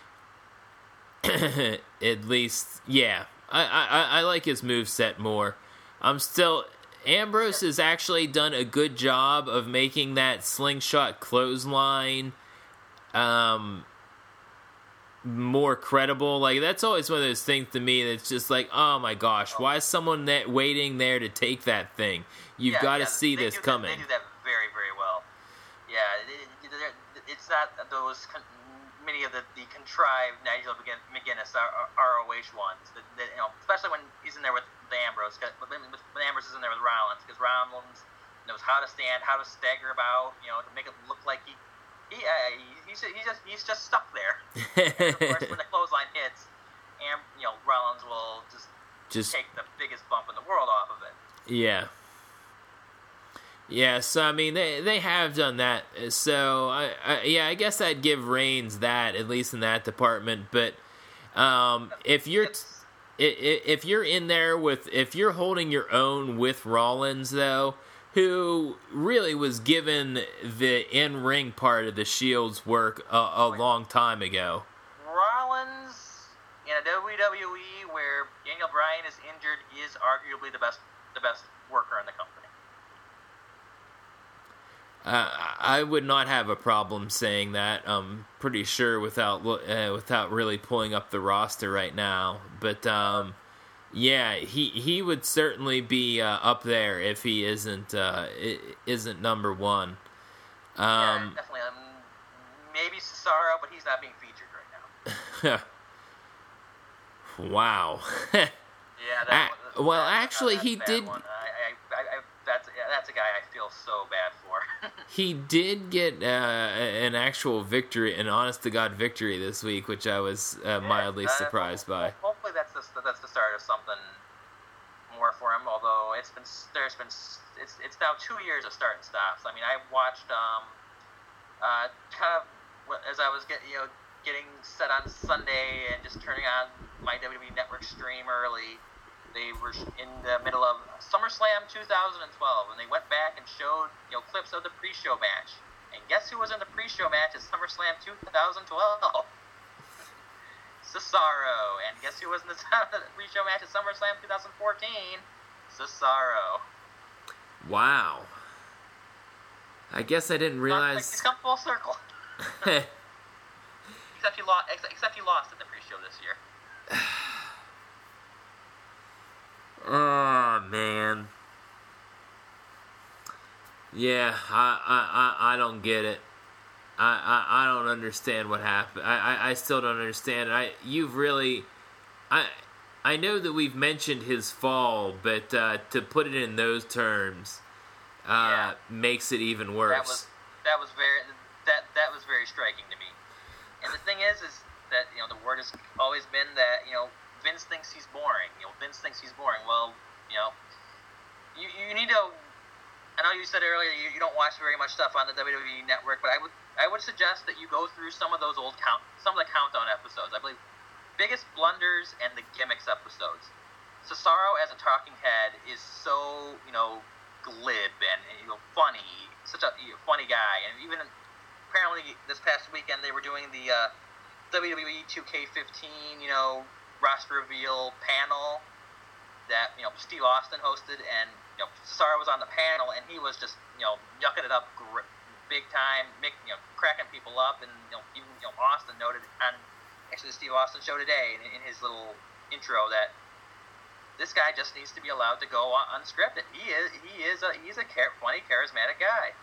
Speaker 1: At least, yeah, I, I I like his move set more. I'm still Ambrose has actually done a good job of making that slingshot clothesline um more credible. Like, that's always one of those things to me that's just like, oh my gosh, why is someone that waiting there to take that thing? You've
Speaker 2: yeah,
Speaker 1: got to
Speaker 2: yeah,
Speaker 1: see this
Speaker 2: do
Speaker 1: coming.
Speaker 2: That, they do that very, very well. Yeah, it, it, it's not those con- many of the, the contrived Nigel McGuinness R O H ones. That, that, you know, especially when he's in there with the Ambrose, when Ambrose is in there with Rollins, because Rollins knows how to stand, how to stagger about, you know, to make it look like he. He, uh, he's, he's just he's just stuck there. And of course, when the clothesline hits, and you know, Rollins will just, just take the biggest bump in the world off of it.
Speaker 1: Yeah. Yeah, so I mean, they they have done that. So I, I yeah, I guess I'd give Reigns that, at least in that department. But um, if you're if you're in there with if you're holding your own with Rollins, though, who really was given the in-ring part of the Shield's work a, a long time ago.
Speaker 2: Rollins, in a W W E where Daniel Bryan is injured, is arguably the best the best worker in the company.
Speaker 1: Uh, I would not have a problem saying that. I'm pretty sure without uh, without really pulling up the roster right now. But um, yeah, he he would certainly be uh, up there if he isn't uh, isn't number one. Um,
Speaker 2: yeah, definitely. Um, maybe Cesaro, but he's not being featured right
Speaker 1: now. Wow.
Speaker 2: yeah. That,
Speaker 1: uh, well,
Speaker 2: that,
Speaker 1: actually,
Speaker 2: that,
Speaker 1: he did.
Speaker 2: One. I, I, I, I, that's yeah, that's a guy I feel so bad for.
Speaker 1: He did get uh, an actual victory, an honest-to-God victory this week, which I was uh, mildly
Speaker 2: uh,
Speaker 1: surprised
Speaker 2: hopefully,
Speaker 1: by.
Speaker 2: Hopefully that's the, that's the start of something more for him, although it's been, there's been, it's it's now two years of start and stops. I mean, I watched, um, uh, kind of, as I was getting, you know, getting set on Sunday and just turning on my W W E Network stream early, they were in the middle of SummerSlam two thousand twelve, and they went back and showed, you know, clips of the pre-show match. And guess who was in the pre-show match at SummerSlam two thousand twelve? Cesaro. And guess who was in the pre-show match at SummerSlam twenty fourteen? Cesaro.
Speaker 1: Wow. I guess I didn't realize.
Speaker 2: He's come full circle. except he lost. Except he lost in the pre-show this year.
Speaker 1: Oh, man. Yeah, I, I, I, I don't get it. I, I, I don't understand what happened. I, I, I still don't understand it. I, you've really... I, I know that we've mentioned his fall, but uh, to put it in those terms uh, yeah. makes it even worse.
Speaker 2: That was, that was very that that was very striking to me. And the thing is, is that, you know, the word has always been that, you know, Vince thinks he's boring. You know, Vince thinks he's boring. Well, you know, you you need to. I know you said earlier you, you don't watch very much stuff on the W W E Network, but I would I would suggest that you go through some of those old count some of the countdown episodes. I believe biggest blunders and the gimmicks episodes. Cesaro as a talking head is so, you know, glib and, you know, funny, such a you know, funny guy. And even apparently this past weekend they were doing the uh, W W E two K fifteen, you know, roster reveal panel that, you know, Steve Austin hosted, and, you know, Cesaro was on the panel, and he was just, you know, yucking it up gr- big time, make, you know, cracking people up, and, you know, even, you know, Austin noted on actually the Steve Austin show today in, in his little intro that this guy just needs to be allowed to go unscripted. He is he is a he's a char- funny, charismatic guy.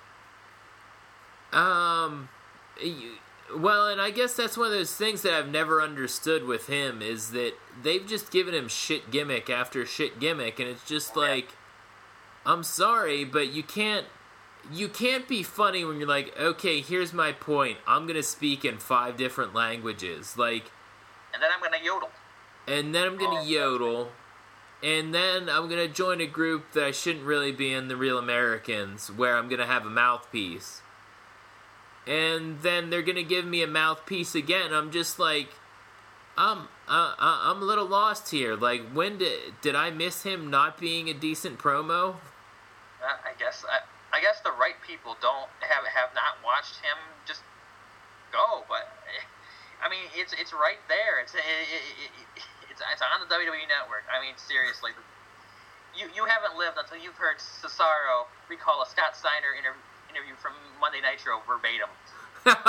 Speaker 1: Um, well, and I guess that's one of those things that I've never understood with him is that they've just given him shit gimmick after shit gimmick, and it's just
Speaker 2: Yeah.
Speaker 1: like, I'm sorry, but you can't you can't be funny when you're like, okay, here's my point. I'm gonna speak in five different languages, like,
Speaker 2: And then I'm gonna yodel.
Speaker 1: and then I'm gonna
Speaker 2: Oh,
Speaker 1: yodel. And then I'm going to join a group that I shouldn't really be in, the Real Americans, where I'm going to have a mouthpiece. And then they're going to give me a mouthpiece again. I'm just like, I'm, uh, I'm a little lost here. Like, when did, did I miss him not being a decent promo?
Speaker 2: Uh, I guess I, I guess the right people don't have have not watched him just go, but I mean it's it's right there. It's it, it, it, it's it's on the W W E Network. I mean seriously, you you haven't lived until you've heard Cesaro recall a Scott Steiner inter, interview from Monday Nitro verbatim. Just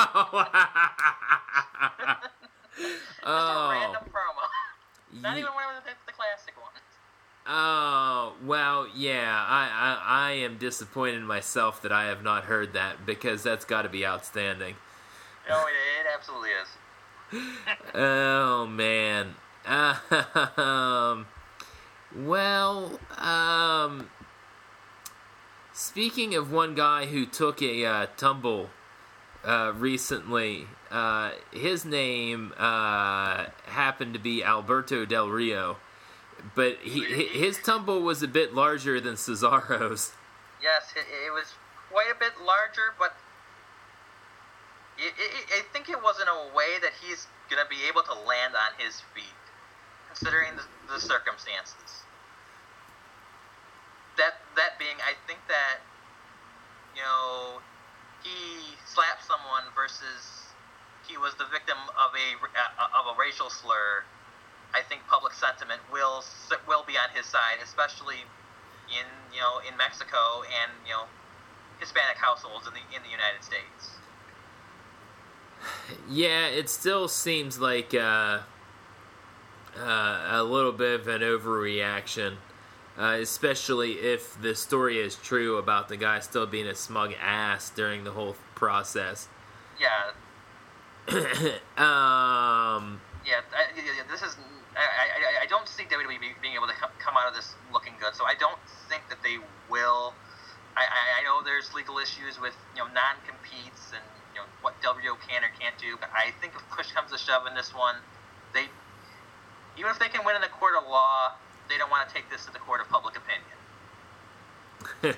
Speaker 1: Oh.
Speaker 2: a random promo, not
Speaker 1: Ye-
Speaker 2: even one of the, the classic ones.
Speaker 1: Oh, well, yeah, I, I, I am disappointed in myself that I have not heard that, because that's got to be outstanding.
Speaker 2: No, it, it absolutely is.
Speaker 1: Oh, man. Um, well, um, speaking of one guy who took a uh, tumble uh, recently, uh, his name uh, happened to be Alberto Del Rio, but he, his tumble was a bit larger than Cesaro's.
Speaker 2: Yes, it, it was quite a bit larger, but it, it, I think it was in a way that he's going to be able to land on his feet, considering the, the circumstances. That that being, I think that, you know, he slapped someone versus he was the victim of a of a racial slur. I think public sentiment will will be on his side, especially in you know in Mexico and you know Hispanic households in the in the United States.
Speaker 1: Yeah, it still seems like uh, uh, a little bit of an overreaction, uh, especially if the story is true about the guy still being a smug ass during the whole process.
Speaker 2: Yeah.
Speaker 1: um.
Speaker 2: Yeah, I, this is. I, I, I don't see W W E being able to come out of this looking good, so I don't think that they will. I, I know there's legal issues with you know non-competes and you know what W W E can or can't do, but I think if push comes to shove in this one, they even if they can win in the court of law, they don't want to take this to the court of public opinion.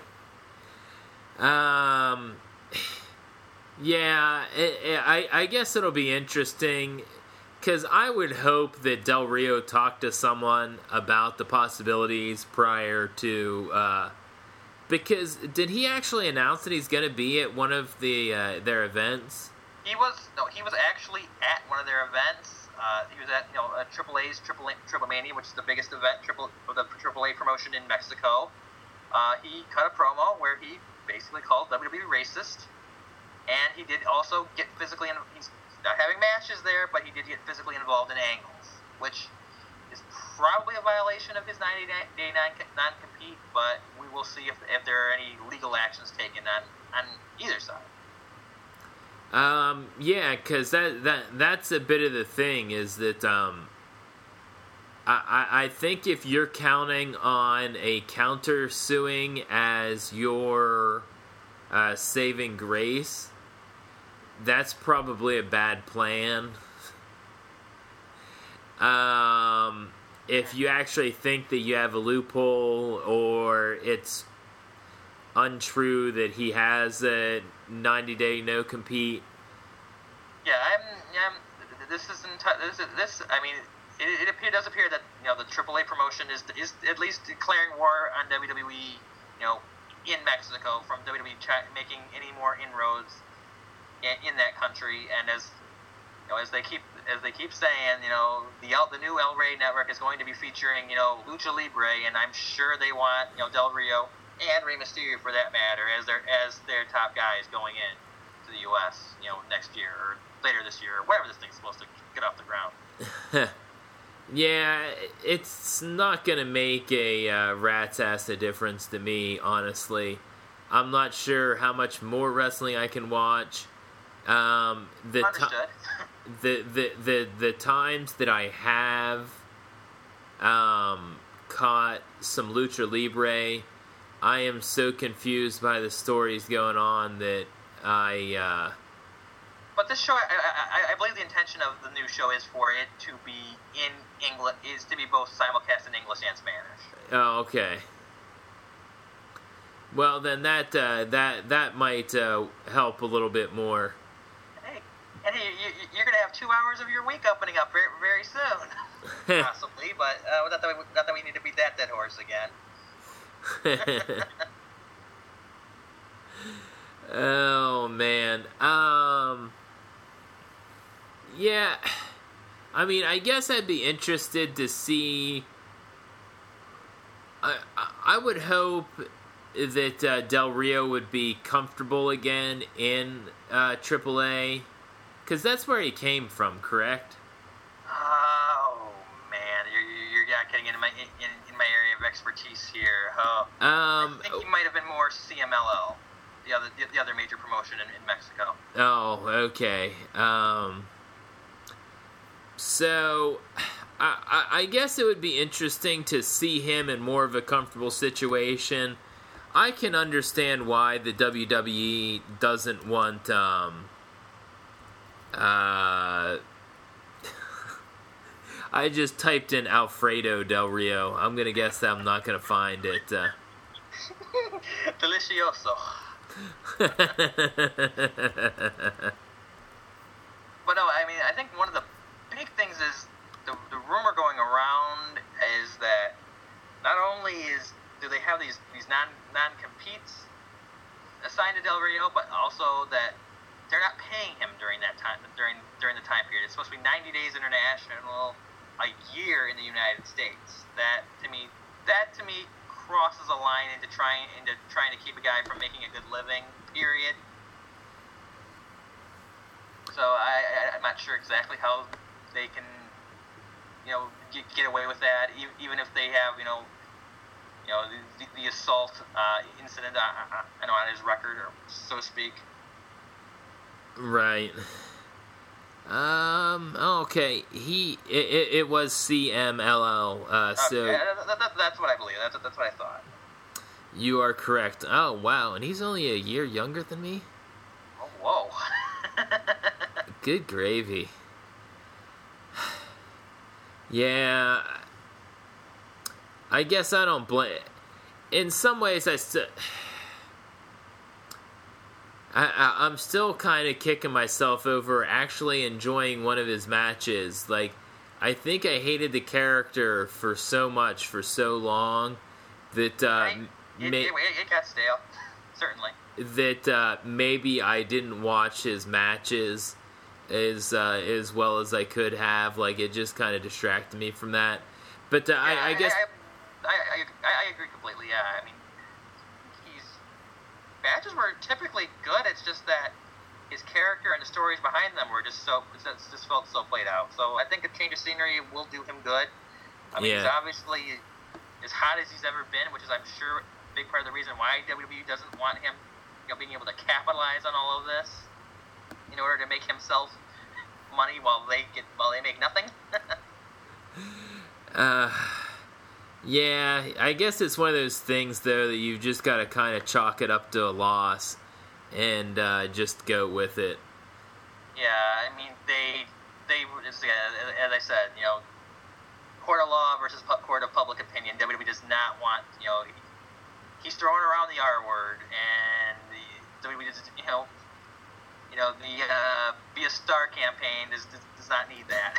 Speaker 1: um. Yeah, it, it, I I guess it'll be interesting. Because I would hope that Del Rio talked to someone about the possibilities prior to. Uh, because did he actually announce that he's going to be at one of the uh, their events?
Speaker 2: He was no, he was actually at one of their events. Uh, he was at you know a Triple A's Triple A, Triple Mania, which is the biggest event triple the Triple A promotion in Mexico. Uh, he cut a promo where he basically called W W E racist, and he did also get physically. He's not having matches there, but he did get physically involved in angles, which is probably a violation of his ninety-day non-compete, but we will see if, if there are any legal actions taken on, on either side.
Speaker 1: Um, yeah, because that, that, that's a bit of the thing, is that um, I, I, I think if you're counting on a counter-suing as your uh, saving grace, that's probably a bad plan. Um, if you actually think that you have a loophole, or it's untrue that he has a ninety-day no-compete.
Speaker 2: Yeah, I'm, I'm, this is this is, this. I mean, it, it, appear, it does appear that you know the triple A promotion is is at least declaring war on W W E. You know, in Mexico from W W E try, making any more inroads in, in that country, and as you know, as they keep as they keep saying, you know, the El, the new El Rey network is going to be featuring you know Lucha Libre, and I'm sure they want you know Del Rio and Rey Mysterio for that matter as their as their top guys going in to the U S you know next year or later this year or whenever this thing's supposed to get off the ground.
Speaker 1: Yeah, it's not going to make a uh, rat's ass of difference to me, honestly. I'm not sure how much more wrestling I can watch. Um, the,
Speaker 2: Understood.
Speaker 1: the, the, the, the times that I have um, caught some Lucha Libre, I am so confused by the stories going on that I... Uh,
Speaker 2: But this show, I, I, I believe the intention of the new show is for it to be in English, is to be both simulcast in English and Spanish.
Speaker 1: Oh, okay. Well, then that uh, that that might uh, help a little bit more.
Speaker 2: Hey, and hey, you, you're going to have two hours of your week opening up very, very soon, possibly. But uh, not that we, not that we need to beat that dead horse again.
Speaker 1: Oh man. Um. Yeah, I mean, I guess I'd be interested to see. I I would hope that uh, Del Rio would be comfortable again in uh, triple A, because that's where he came from, correct?
Speaker 2: Oh man, you're you're not getting into my in, in my area of expertise here. Oh,
Speaker 1: Um,
Speaker 2: I think he might have been more C M L L, the other the, the other major promotion in, in Mexico.
Speaker 1: Oh, okay. Um. So, I, I, I guess it would be interesting to see him in more of a comfortable situation. I can understand why the W W E doesn't want, um, uh, I just typed in Alfredo Del Rio. I'm going to guess that I'm not going to find it. Uh,
Speaker 2: Delicioso. But no, I mean, I think one of the big things is the, the rumor going around is that not only is do they have these these non non competes assigned to Del Rio, but also that they're not paying him during that time during during the time period. It's supposed to be ninety days international, a year in the United States. That to me, that to me crosses a line into trying into trying to keep a guy from making a good living. Period. So I, I I'm not sure exactly how they can, you know, get, get away with that, even if they have, you know, you know, the, the assault uh, incident, uh, I know, on his record, or so to speak.
Speaker 1: Right. Um. Okay. He. It. It was C M L L. Uh.
Speaker 2: Okay.
Speaker 1: So.
Speaker 2: That, that, that's what I believe. That's that's what I thought.
Speaker 1: You are correct. Oh wow! And he's only a year younger than me.
Speaker 2: Oh whoa.
Speaker 1: Good gravy. Yeah, I guess I don't blame. In some ways, I still, I, I I'm still kind of kicking myself over actually enjoying one of his matches. Like, I think I hated the character for so much for so long that uh,
Speaker 2: right? it,
Speaker 1: ma-
Speaker 2: it, it got stale, certainly.
Speaker 1: That uh, maybe I didn't watch his matches as uh, as well as I could have. Like, it just kind of distracted me from that. But uh,
Speaker 2: Yeah,
Speaker 1: I, I guess
Speaker 2: I, I, I, I agree completely. Yeah, I mean, he's matches were typically good. It's just that his character and the stories behind them were just so it's just felt so played out. So I think a change of scenery will do him good. I mean,
Speaker 1: Yeah.
Speaker 2: he's obviously as hot as he's ever been, which is I'm sure a big part of the reason why W W E doesn't want him, you know, being able to capitalize on all of this in order to make himself money while they get while they make nothing.
Speaker 1: Uh, yeah, I guess it's one of those things, though, that you've just got to kind of chalk it up to a loss and uh, just go with it.
Speaker 2: Yeah, I mean, they, they as I said, you know, court of law versus pu- court of public opinion. W W E does not want, you know, he, he's throwing around the R word, and the W W E, does, you know, you know, the uh, Be a Star campaign does, does not need that.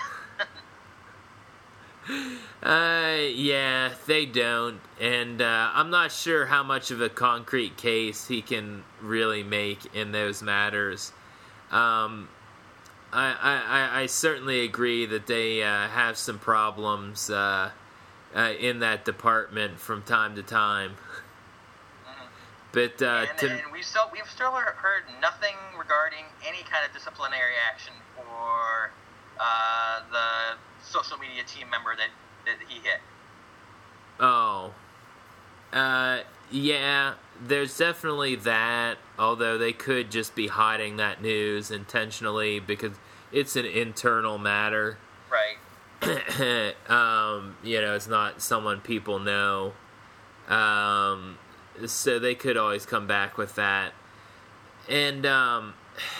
Speaker 1: Uh, yeah, they don't, and uh, I'm not sure how much of a concrete case he can really make in those matters. Um, I, I, I certainly agree that they uh, have some problems uh, uh, in that department from time to time.
Speaker 2: Mm-hmm.
Speaker 1: But uh,
Speaker 2: and,
Speaker 1: to,
Speaker 2: and we still we've still heard nothing regarding any kind of disciplinary action for uh, the social media team member that, that he hit.
Speaker 1: Oh. Uh, yeah, there's definitely that, although they could just be hiding that news intentionally because it's an internal matter.
Speaker 2: Right.
Speaker 1: um, you know, it's not someone people know. Um, so they could always come back with that. And, um,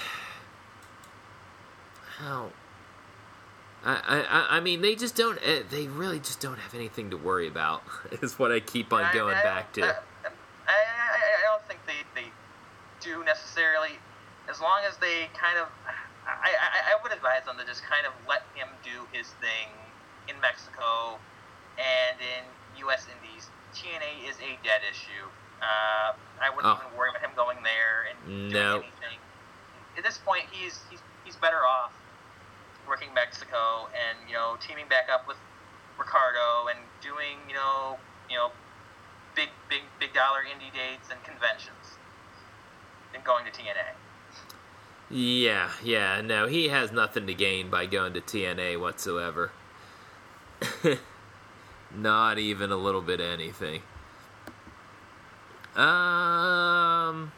Speaker 1: how... I, I I mean, they just don't, uh, they really just don't have anything to worry about, is what I keep on going
Speaker 2: I, I,
Speaker 1: back to.
Speaker 2: I, I, I, I don't think they, they do necessarily, as long as they kind of, I, I, I would advise them to just kind of let him do his thing in Mexico and in U S Indies. T N A is a dead issue. Uh, I wouldn't
Speaker 1: Oh.
Speaker 2: even worry about him going there and doing
Speaker 1: No.
Speaker 2: anything. At this point, he's, he's, he's better off working Mexico and, you know, teaming back up with Ricardo and doing, you know, you know, big, big, big dollar indie dates and conventions than going to T N A.
Speaker 1: Yeah, yeah, no, he has nothing to gain by going to T N A whatsoever. Not even a little bit of anything. Um...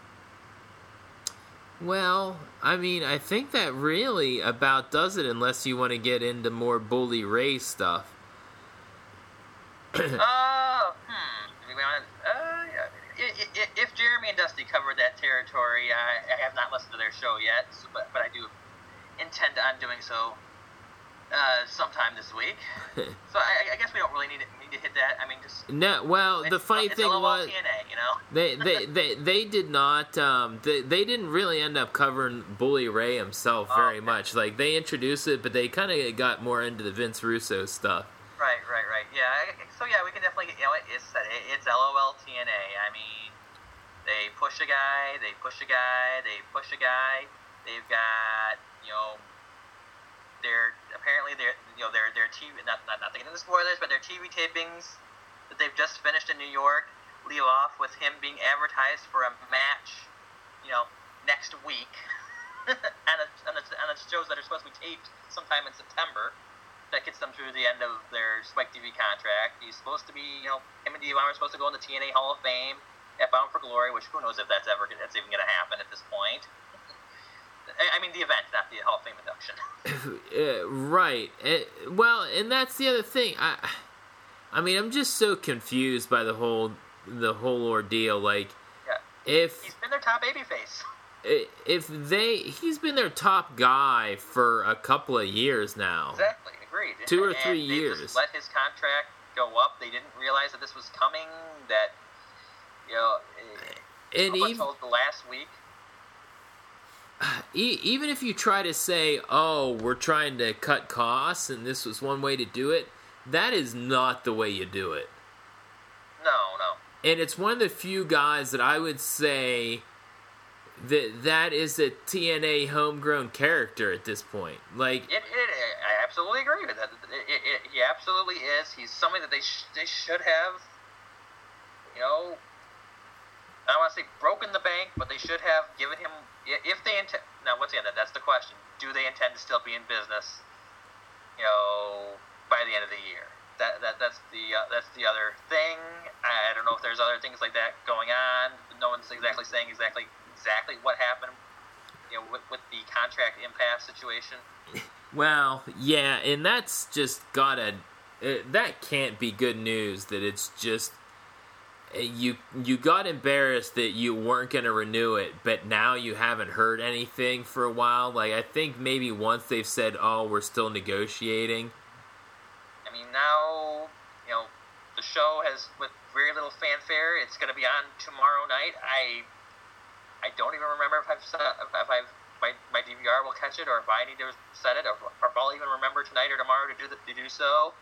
Speaker 1: Well, I mean, I think that really about does it unless you want to get into more Bully Ray stuff.
Speaker 2: uh, hmm. Do we want to, uh, yeah. If Jeremy and Dusty covered that territory, I, I have not listened to their show yet, so, but, but I do intend on doing so uh, sometime this week. So I, I guess we don't really need to, need to hit that. I mean, just
Speaker 1: No, well, the funny
Speaker 2: it's
Speaker 1: thing was,
Speaker 2: T N A, you know?
Speaker 1: they, they, they, they did not, um, they, they didn't really end up covering Bully Ray himself
Speaker 2: Oh,
Speaker 1: very
Speaker 2: okay.
Speaker 1: much. Like, they introduced it, but they kind of got more into the Vince Russo stuff.
Speaker 2: Right, right, right. Yeah. I- So yeah, we can definitely. You know, it, it's it's LOL T N A. I mean, they push a guy, they push a guy, they push a guy. They've got, you know, their apparently their you know their their T V not not not to get into spoilers, but their T V tapings that they've just finished in New York leave off with him being advertised for a match, you know, next week, and it's and it's and it's shows that are supposed to be taped sometime in September. That gets them through the end of their Spike T V contract. He's supposed to be, you know, him and Devon are supposed to go in the T N A Hall of Fame at Bound for Glory, which who knows if that's ever that's even going to happen at this point. I mean, the event, not the Hall of Fame induction.
Speaker 1: uh, right. Uh, well, and that's the other thing. I, I mean, I'm just so confused by the whole the whole ordeal. Like,
Speaker 2: Yeah.
Speaker 1: if
Speaker 2: He's been their top babyface.
Speaker 1: if they he's been their top guy for a couple of years now.
Speaker 2: Exactly, agreed.
Speaker 1: Two or
Speaker 2: And
Speaker 1: three
Speaker 2: they
Speaker 1: years.
Speaker 2: just let his contract go up. They didn't realize that this was coming. That, you know,
Speaker 1: And
Speaker 2: up
Speaker 1: even,
Speaker 2: until the last week.
Speaker 1: e- even if you try to say, oh, we're trying to cut costs and this was one way to do it, that is not the way you do it.
Speaker 2: No, no.
Speaker 1: And it's one of the few guys that I would say that that is a T N A homegrown character at this point. Like,
Speaker 2: It, it, I absolutely agree with that. It, it, it, he absolutely is. He's somebody that they sh- they should have, you know, I don't want to say broken the bank, but they should have given him, if they intend, now once again, that's the question, do they intend to still be in business, you know, by the end of the year? That, that that's the uh, that's the other thing. I don't know if there's other things like that going on. No one's exactly saying exactly exactly what happened, you know, with, with the contract impasse situation.
Speaker 1: well, yeah, and that's just gotta, uh, that can't be good news that it's just, uh, you you got embarrassed that you weren't going to renew it, but now you haven't heard anything for a while. Like, I think maybe once they've said, oh, we're still negotiating.
Speaker 2: I mean, now, you know, the show has, with very little fanfare, it's going to be on tomorrow night. I I don't even remember if I've if I've my, my D V R will catch it, or if I need to set it, or, or if I'll even remember tonight or tomorrow to do the, to do so.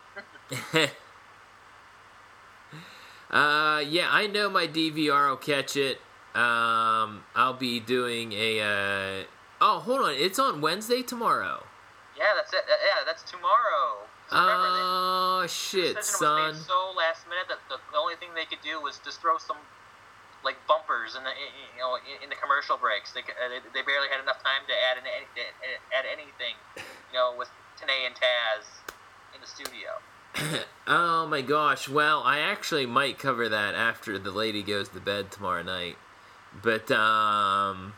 Speaker 1: uh, yeah, I know my D V R will catch it. Um, I'll be doing a. Uh... Oh, hold on! It's on Wednesday tomorrow.
Speaker 2: Yeah, that's it. Yeah, that's tomorrow.
Speaker 1: Oh shit,
Speaker 2: the
Speaker 1: son!
Speaker 2: Was made so last minute that the, the only thing they could do was just throw some like bumpers in the you know in the commercial breaks. They they barely had enough time to add an, add anything, you know, with Tenay and Taz in the studio.
Speaker 1: Oh my gosh! Well, I actually might cover that after the lady goes to bed tomorrow night, but um.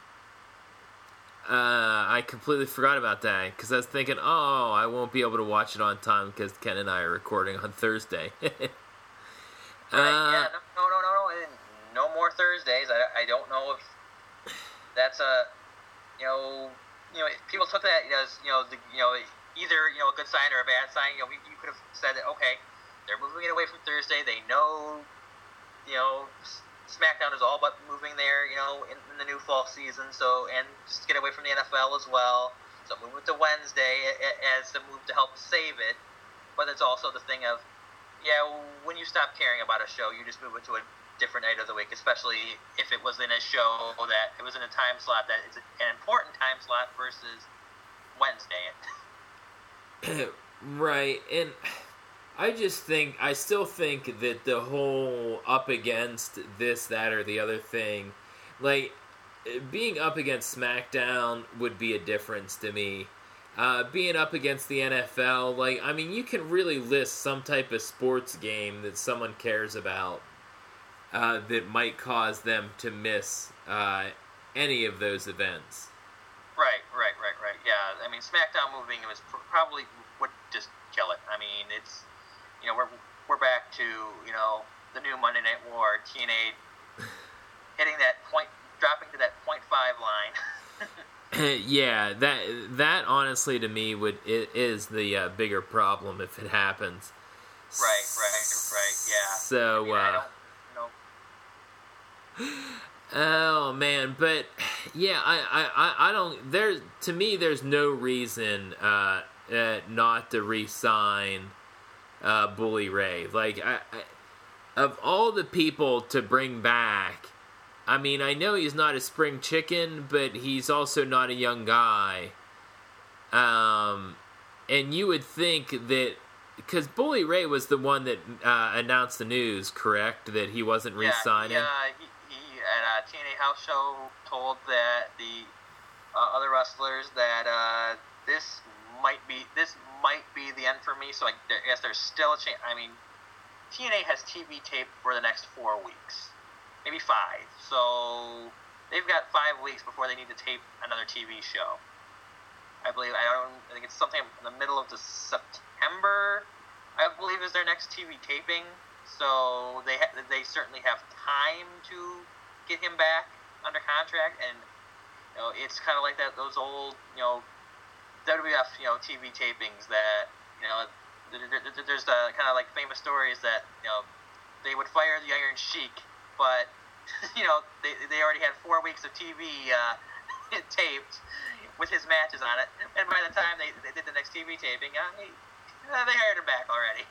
Speaker 1: Uh, I completely forgot about that because I was thinking, oh, I won't be able to watch it on time because Ken and I are recording on Thursday.
Speaker 2: uh, right, yeah, no, no, no, no, no more Thursdays. I, I don't know if that's a, you know, you know, if people took that as, you know, the, you know, either, you know, a good sign or a bad sign. You know, we, you could have said that, okay, they're moving it away from Thursday. They know, you know, SmackDown is all but moving there, you know, in, in the new fall season, so, and just get away from the N F L as well, so move it to Wednesday as the move to help save it, but it's also the thing of, yeah, when you stop caring about a show, you just move it to a different night of the week, especially if it was in a show that, it was in a time slot that is an important time slot versus Wednesday.
Speaker 1: Right, and I just think, I still think that the whole up against this, that, or the other thing, like, being up against SmackDown would be a difference to me. Uh, being up against the N F L, like, I mean, you can really list some type of sports game that someone cares about uh, that might cause them to miss uh, any of those events.
Speaker 2: Right, right, right, right, yeah. I mean, SmackDown moving was probably would just kill it. I mean, it's... You know, we're we're back to, you know, the new Monday Night War, T N A hitting that point, dropping to that point five line.
Speaker 1: Yeah, that that honestly to me would it is the uh, bigger problem if it happens.
Speaker 2: Right, right, right. Yeah.
Speaker 1: So,
Speaker 2: I mean,
Speaker 1: uh,
Speaker 2: I don't,
Speaker 1: no. Oh man, but yeah, I, I, I don't. There to me, there's no reason uh, uh, not to re-sign Uh, Bully Ray. Like, I, I, of all the people to bring back, I mean, I know he's not a spring chicken, but he's also not a young guy. Um, and you would think that, because Bully Ray was the one that uh, announced the news, correct? That he wasn't re-signing?
Speaker 2: Yeah, he, uh, he, he at a T N A house show told that the uh, other wrestlers that uh, this might be, this might be the end for me, so I guess there's still a chance. I mean, T N A has T V tape for the next four weeks, maybe five. So they've got five weeks before they need to tape another T V show. I believe I don't. I think it's something in the middle of the September. I believe is their next T V taping. So they ha- they certainly have time to get him back under contract, and you know it's kind of like that those old you know. W W F, you know, T V tapings that, you know, there's the kind of like famous stories that, you know, they would fire the Iron Sheik, but, you know, they they already had four weeks of T V uh, taped with his matches on it, and by the time they, they did the next T V taping, uh, he, uh, they hired him back already.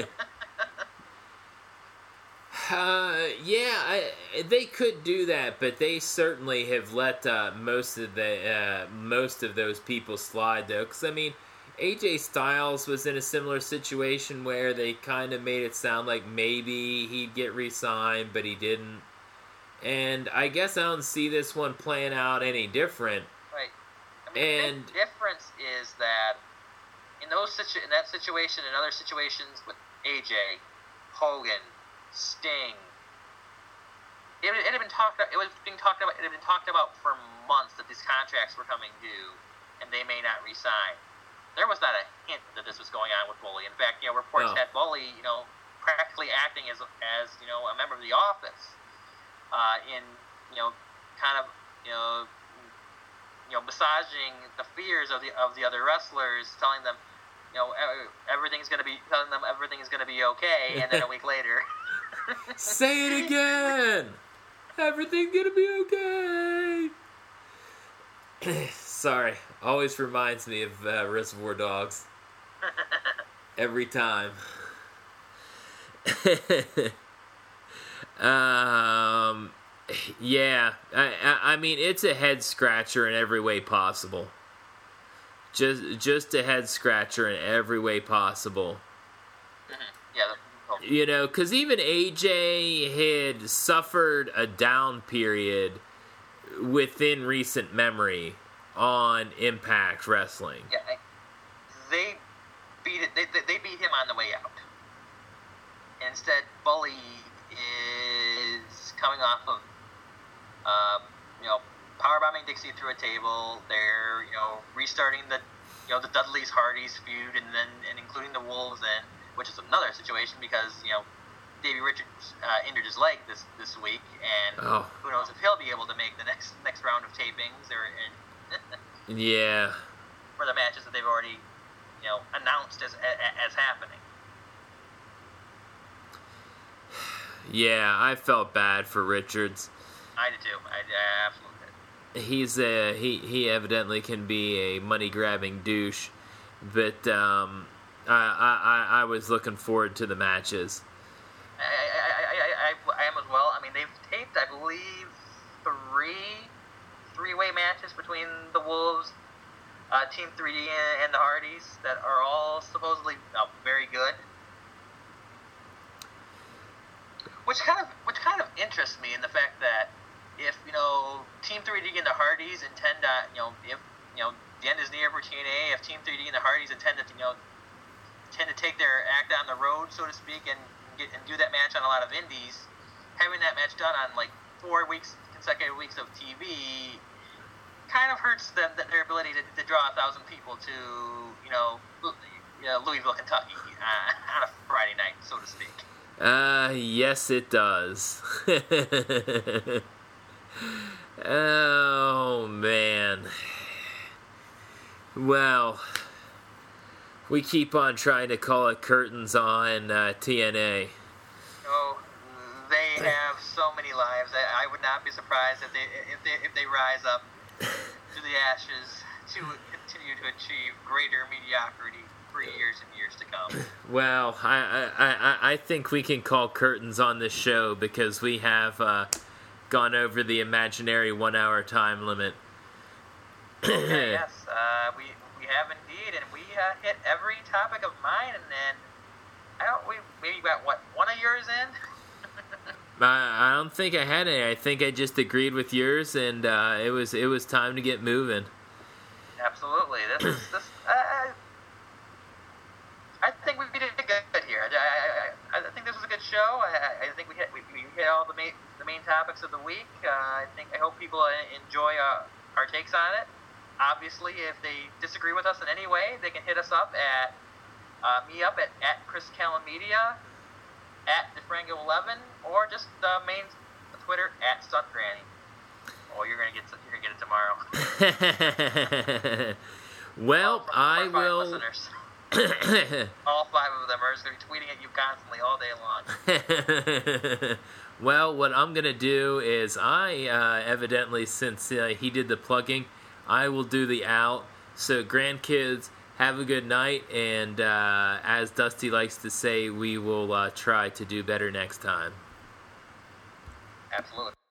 Speaker 1: Uh, yeah, I, they could do that, but they certainly have let uh, most of the uh, most of those people slide, though. Because I mean, A J Styles was in a similar situation where they kind of made it sound like maybe he'd get re-signed, but he didn't. And I guess I don't see this one playing out any different.
Speaker 2: Right. I mean, and the big difference is that in those situ- in that situation and other situations with A J, Hogan, Sting. It, it had been talked. It was being talked about. It had been talked about for months that these contracts were coming due, and they may not re-sign. There was not a hint that this was going on with Bully. In fact, you know, reports
Speaker 1: oh.
Speaker 2: had Bully, you know, practically acting as as you know a member of the office, uh, in you know, kind of you know, you know, massaging the fears of the of the other wrestlers, telling them, you know, everything's gonna be telling them everything is gonna be okay, and then a week later.
Speaker 1: Say it again! Everything's gonna be okay! sorry. Always reminds me of uh, Reservoir Dogs. Every time. um, yeah. I, I, I mean, it's a head scratcher in every way possible. Just, just a head scratcher in every way possible.
Speaker 2: Mm-hmm. Yeah.
Speaker 1: You know, because even A J had suffered a down period within recent memory on Impact Wrestling.
Speaker 2: Yeah, they beat it. They, they beat him on the way out. Instead, Bully is coming off of, uh, you know, powerbombing Dixie through a table. They're, you know, restarting the, you know, the Dudleys Hardys feud, and then and including the Wolves in. Which is another situation because, you know, Davey Richards uh, injured his leg this, this week, and
Speaker 1: oh.
Speaker 2: who knows if he'll be able to make the next next round of tapings or in,
Speaker 1: yeah,
Speaker 2: for the matches that they've already, you know, announced as as happening.
Speaker 1: Yeah, I felt bad for Richards.
Speaker 2: I did too. I, I absolutely did.
Speaker 1: He's a he. He evidently can be a money grabbing douche, but um. I, I I was looking forward to the matches.
Speaker 2: I I, I, I, I am as well. I mean, they've taped, I believe, three three-way matches between the Wolves, uh, Team three D, and the Hardys that are all supposedly uh, very good. Which kind of which kind of interests me in the fact that if you know Team three D and the Hardys intend to you know if you know the end is near for T N A, if Team three D and the Hardys intend to you know tend to take their act on the road, so to speak, and get and do that match on a lot of indies, having that match done on like four weeks, consecutive weeks of T V, kind of hurts them, their ability to, to draw a thousand people to, you know, you know Louisville, Kentucky, uh, on a Friday night, so to speak.
Speaker 1: Uh, yes, it does. Oh man. Well. We keep on trying to call it curtains on uh, T N A.
Speaker 2: Oh, they have so many lives. I, I would not be surprised if they if they if they rise up to the ashes to continue to achieve greater mediocrity for years and years to come.
Speaker 1: Well, I I, I think we can call curtains on this show because we have uh, gone over the imaginary one-hour time limit.
Speaker 2: Okay, yes, uh, we. We have indeed, and we uh, hit every topic of mine, and then I don't. We maybe got what one of yours in.
Speaker 1: I I don't think I had any. I think I just agreed with yours, and uh, it was it was time to get moving.
Speaker 2: Absolutely, this is this. Uh, I think we did good here. I, I, I think this was a good show. I, I think we hit we, we hit all the main the main topics of the week. Uh, I think I hope people enjoy uh, our takes on it. Obviously, if they disagree with us in any way, they can hit us up at uh, me up at, at Chris Callan Media, at DeFranco eleven, or just the main Twitter at Stunt Granny. Oh, you're gonna get you're gonna get it tomorrow.
Speaker 1: Well,
Speaker 2: from,
Speaker 1: I will.
Speaker 2: All five of them are just gonna be tweeting at you constantly all day long.
Speaker 1: Well, what I'm gonna do is I uh, evidently, since uh, he did the plugging, I will do the out. So, grandkids, have a good night, and uh, as Dusty likes to say, we will uh, try to do better next time.
Speaker 2: Absolutely.